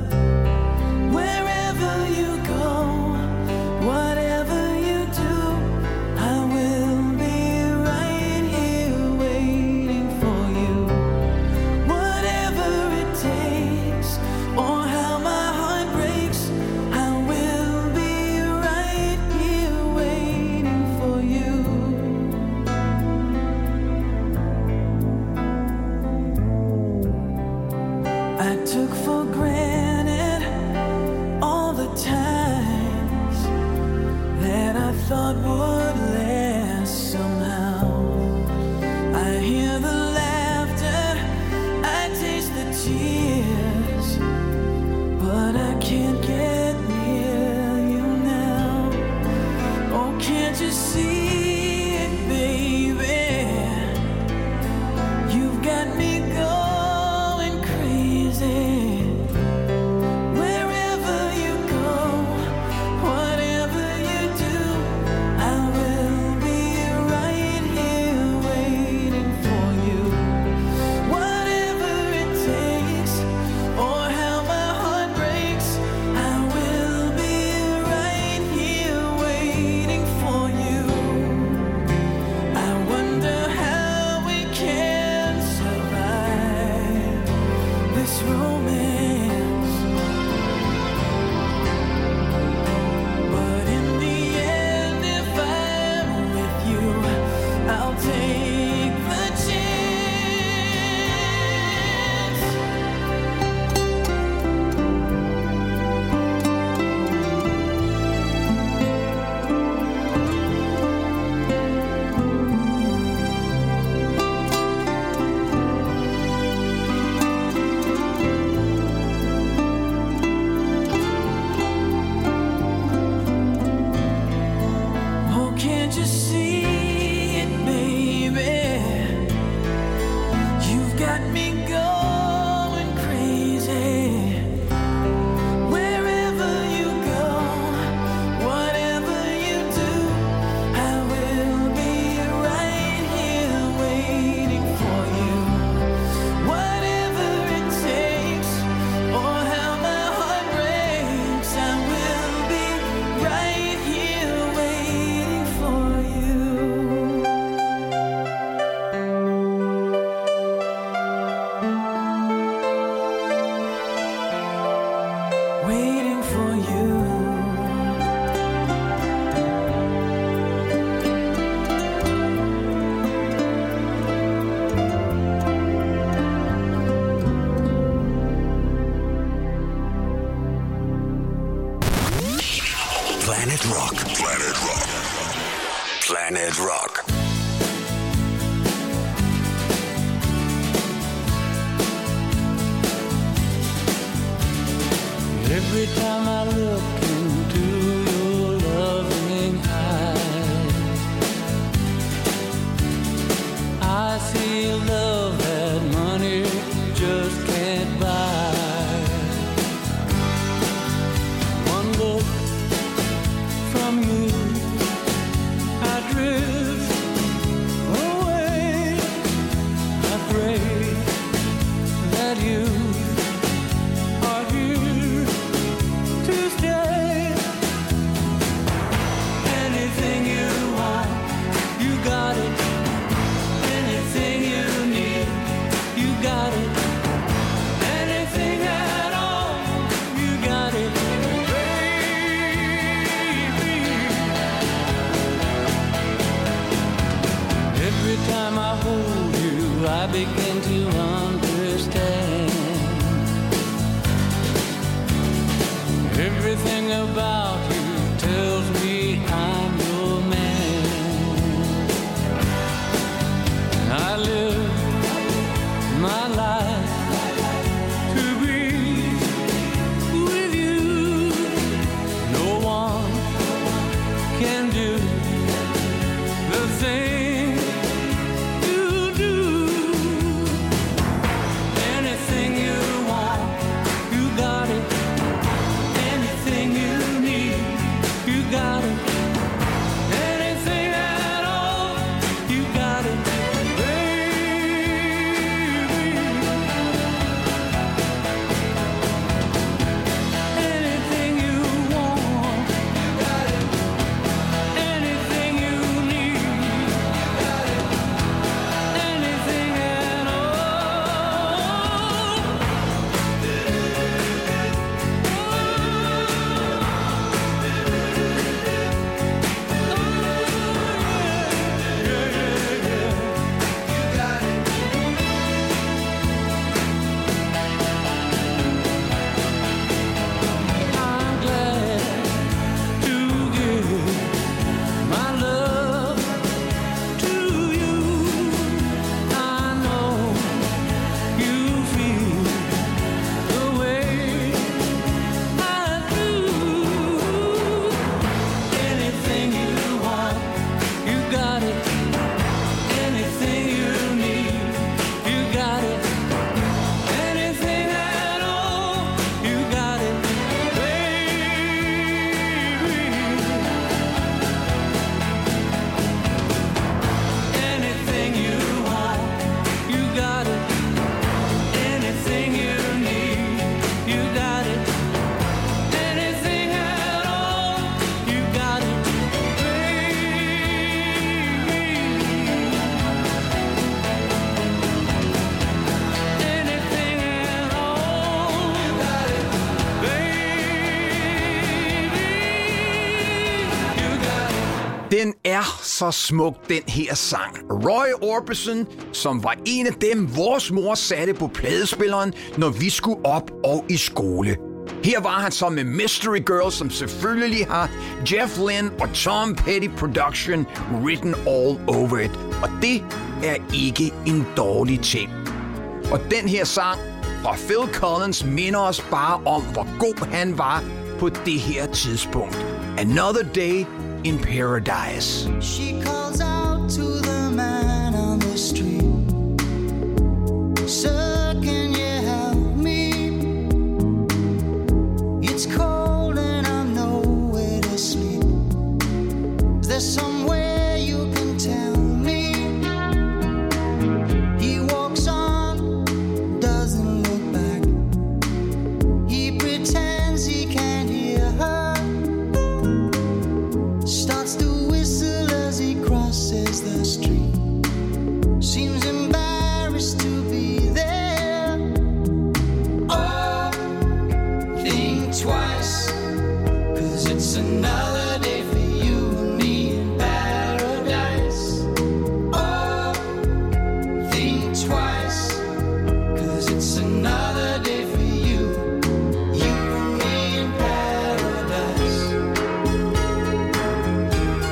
Wherever you go, whatever you do, I will be right here waiting for you. Whatever it takes, or how my heart breaks, I will be right here waiting for you. I took for granted all the times that I thought would last somehow. I hear the laughter, I taste the tears, but I can't get near you now. Oh, can't you see it, baby? You've got me going crazy. Wherever you go, whatever you do, I will be right here waiting for you. Whatever it takes, or how my heart breaks, I will be right here waiting for you. I wonder how we can survive this romance, but in the end, if I'm with you, I'll take the chance. Oh, can't you see it, baby? You've got me going crazy. Wherever you go, whatever you do, I will be right here waiting for you. Whatever it takes, or how my heart breaks, I will be right here waiting for you. Waiting for you. Planet Rock. Planet Rock. Planet Rock. Every time I look into your loving eyes, I see love that money just can't buy. One look from you, I drift away. I pray that you are here to stay. Anything you want, you got it. Anything you need, you got it. Anything at all, you got it. Baby, begin to understand. Everything about you tells me I'm your man. I live my life to be with you. No one can do the thing you do. Anything you want, you got it. Anything you need, you got it. Anything at all, you got it, baby. Anything you want, you got it. Anything you need, you got it. Anything at all. I'm glad to give my love to you. I know you feel the way I do. Anything you want, you got it. Anything you need, you got it. Anything at all, you got it, baby. Anything you want, you got it. Anything you need, you got it. Anything at all, you got it, baby. Anything at all, you got it, baby. You got it. Den er så smuk, den her sang. Roy Orbison, som var en af dem, vores mor satte på pladespilleren, når vi skulle op og i skole. Her var han så med Mystery Girl, som selvfølgelig har Jeff Lynne og Tom Petty Production written all over it. Og det er ikke en dårlig ting. Og den her sang fra Phil Collins minder os bare om, hvor god han var på det her tidspunkt. Another Day in Paradise. She calls out to the man on the street. Sir, can you help me? It's cold and I'm nowhere to sleep. Is there somewhere you can tell me? He walks on, doesn't look back. He pretends he can't hear her. Starts to whistle as he crosses the street. Seems embarrassed to be there. Oh, think twice, 'cause it's another day for you and me in paradise. Oh, think twice, 'cause it's another day for you and me in paradise.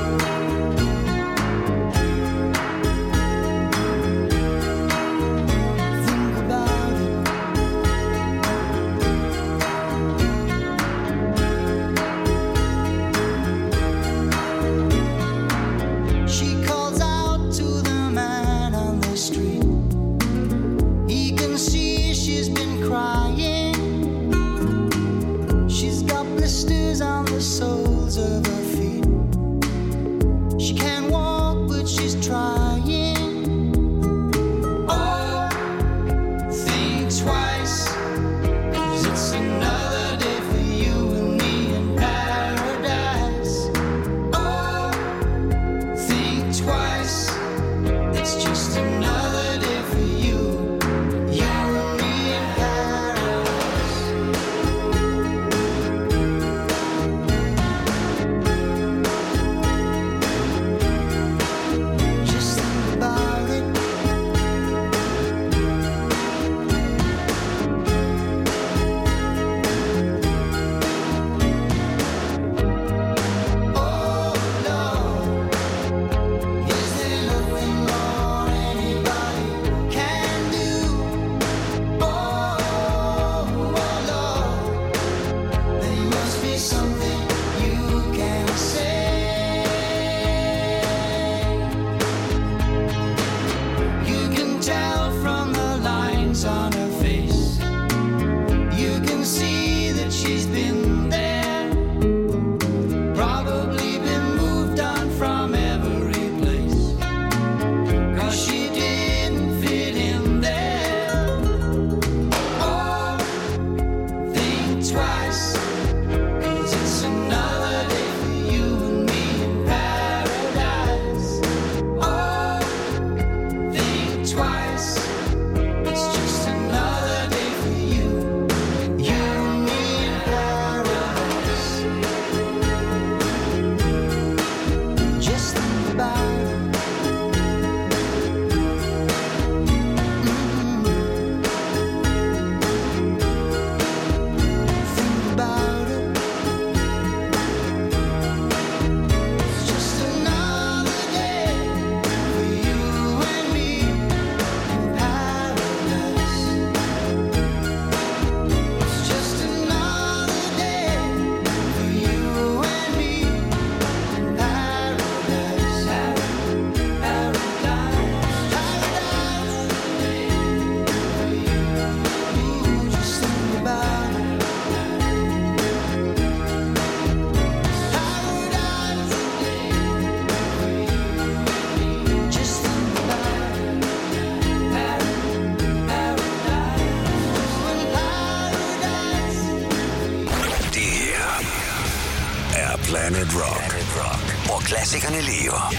Rock, hvor klassikerne lever.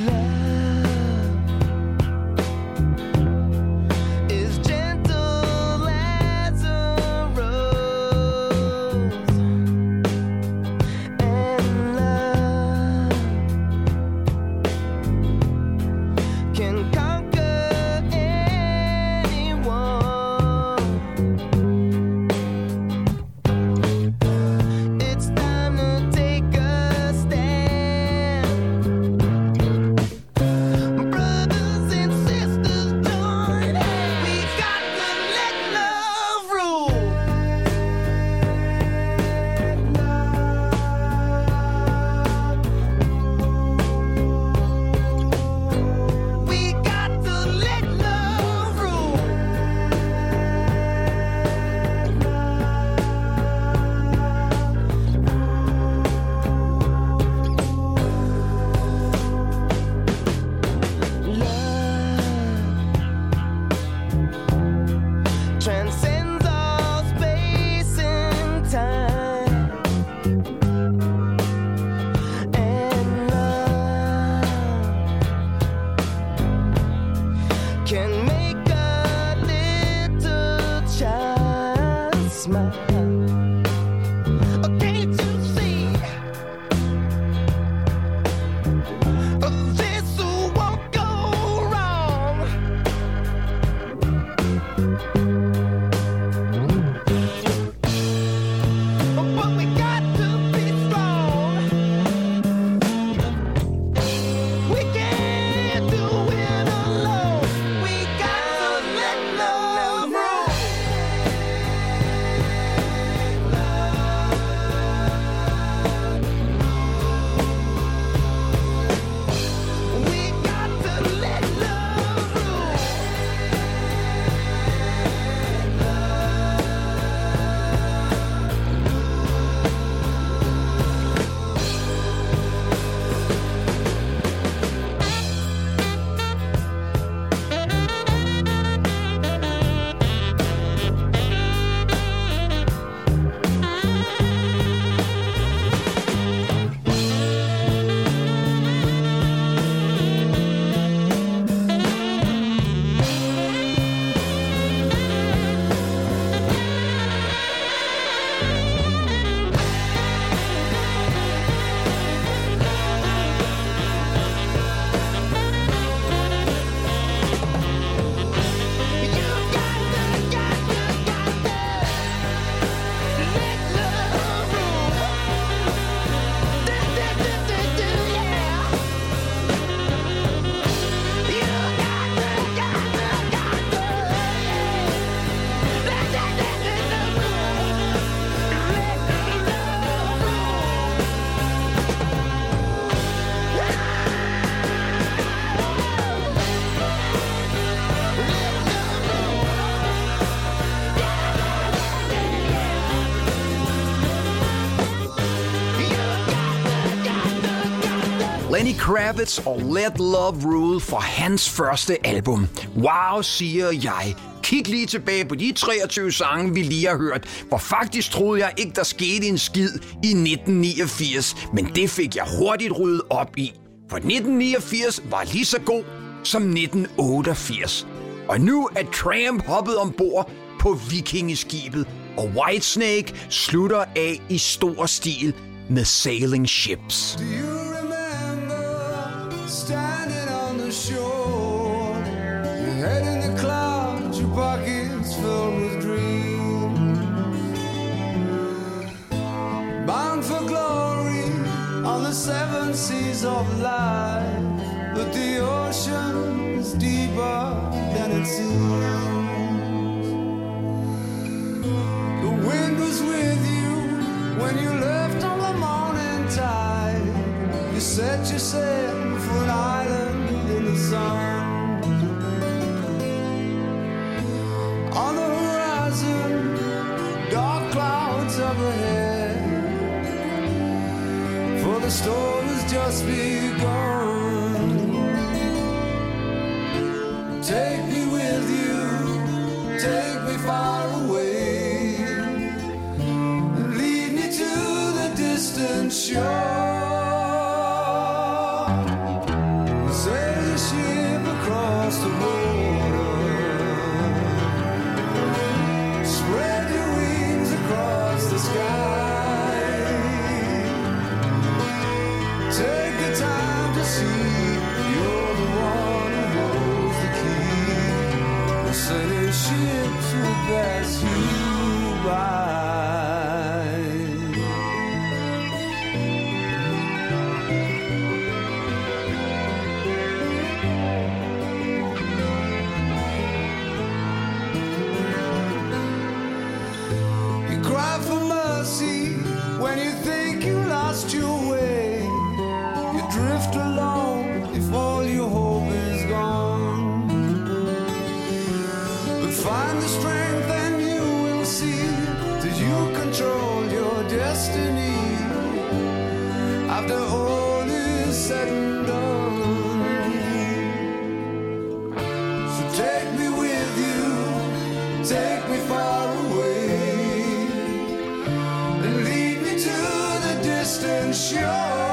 Lenny Kravitz og Let Love Rule fra hans første album. Wow, siger jeg. Kig lige tilbage på de 23 sange, vi lige har hørt, hvor faktisk troede jeg ikke, der skete en skid i 1989, men det fik jeg hurtigt ryddet op i. For 1989 var lige så god som 1988. Og nu er Tramp hoppet ombord på vikingeskibet, og Whitesnake slutter af i stor stil med Sailing Ships. Standing on the shore, your head in the clouds, your pockets filled with dreams. Bound for glory on the seven seas of life, but the ocean is deeper than it seems. The wind was with you when you left on the morning tide. You set your sail for an island in the sun. On the horizon, dark clouds up ahead, for the storm has just begun. Take me with you, take me far away, and lead me to the distant shore. across the water. Spread your wings across the sky. Take the time to see you're the one who holds the key. The sunny ships will pass you by. When you think you lost your way, you drift along if all your hope is gone. But find the strength and you will see that you control your destiny. After all is said and done, so take me with you, take me far away. Distant shore,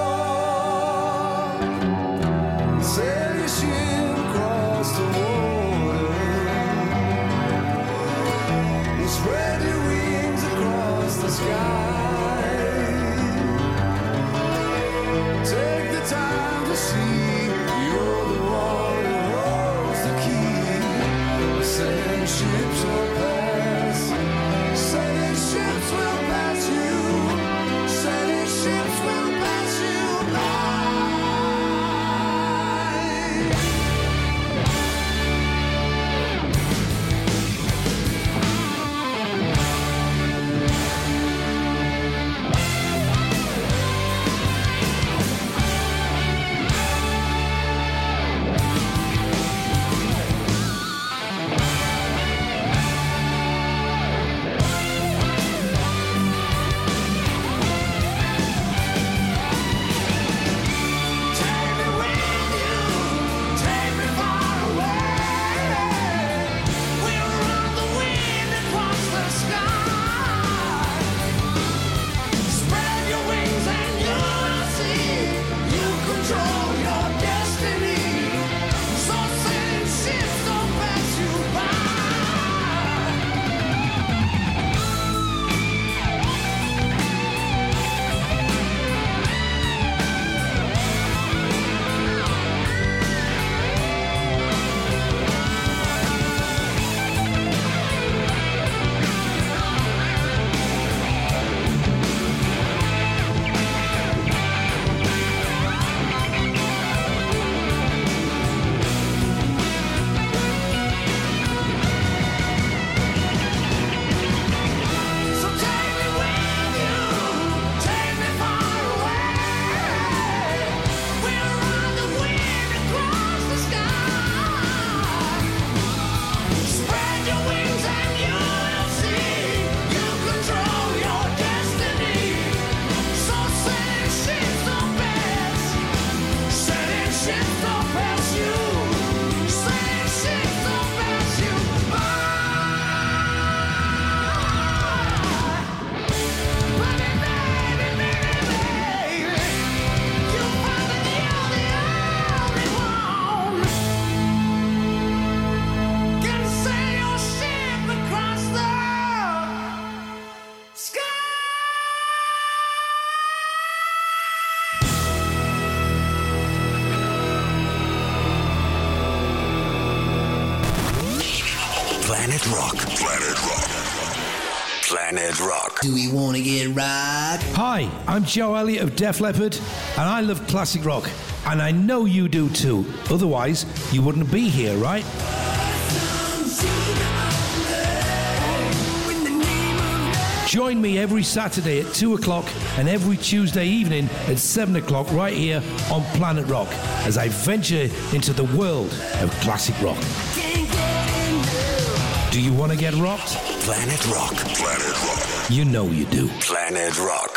sail your ship across the water, and spread your wings across the sky. Take the time to see you're the one who holds the key. Sailing ships will pass, sailing ships will pass you. Sailing ships will pass you by. Planet Rock. Planet Rock. Planet Rock. Do we want to get rock? Hi, I'm Joe Elliott of Def Leppard, and I love classic rock. And I know you do too. Otherwise, you wouldn't be here, right? Join me every Saturday at 2 o'clock and every Tuesday evening at 7 o'clock right here on Planet Rock as I venture into the world of classic rock. Do you want to get rocked? Planet Rock. Planet Rock. You know you do. Planet Rock.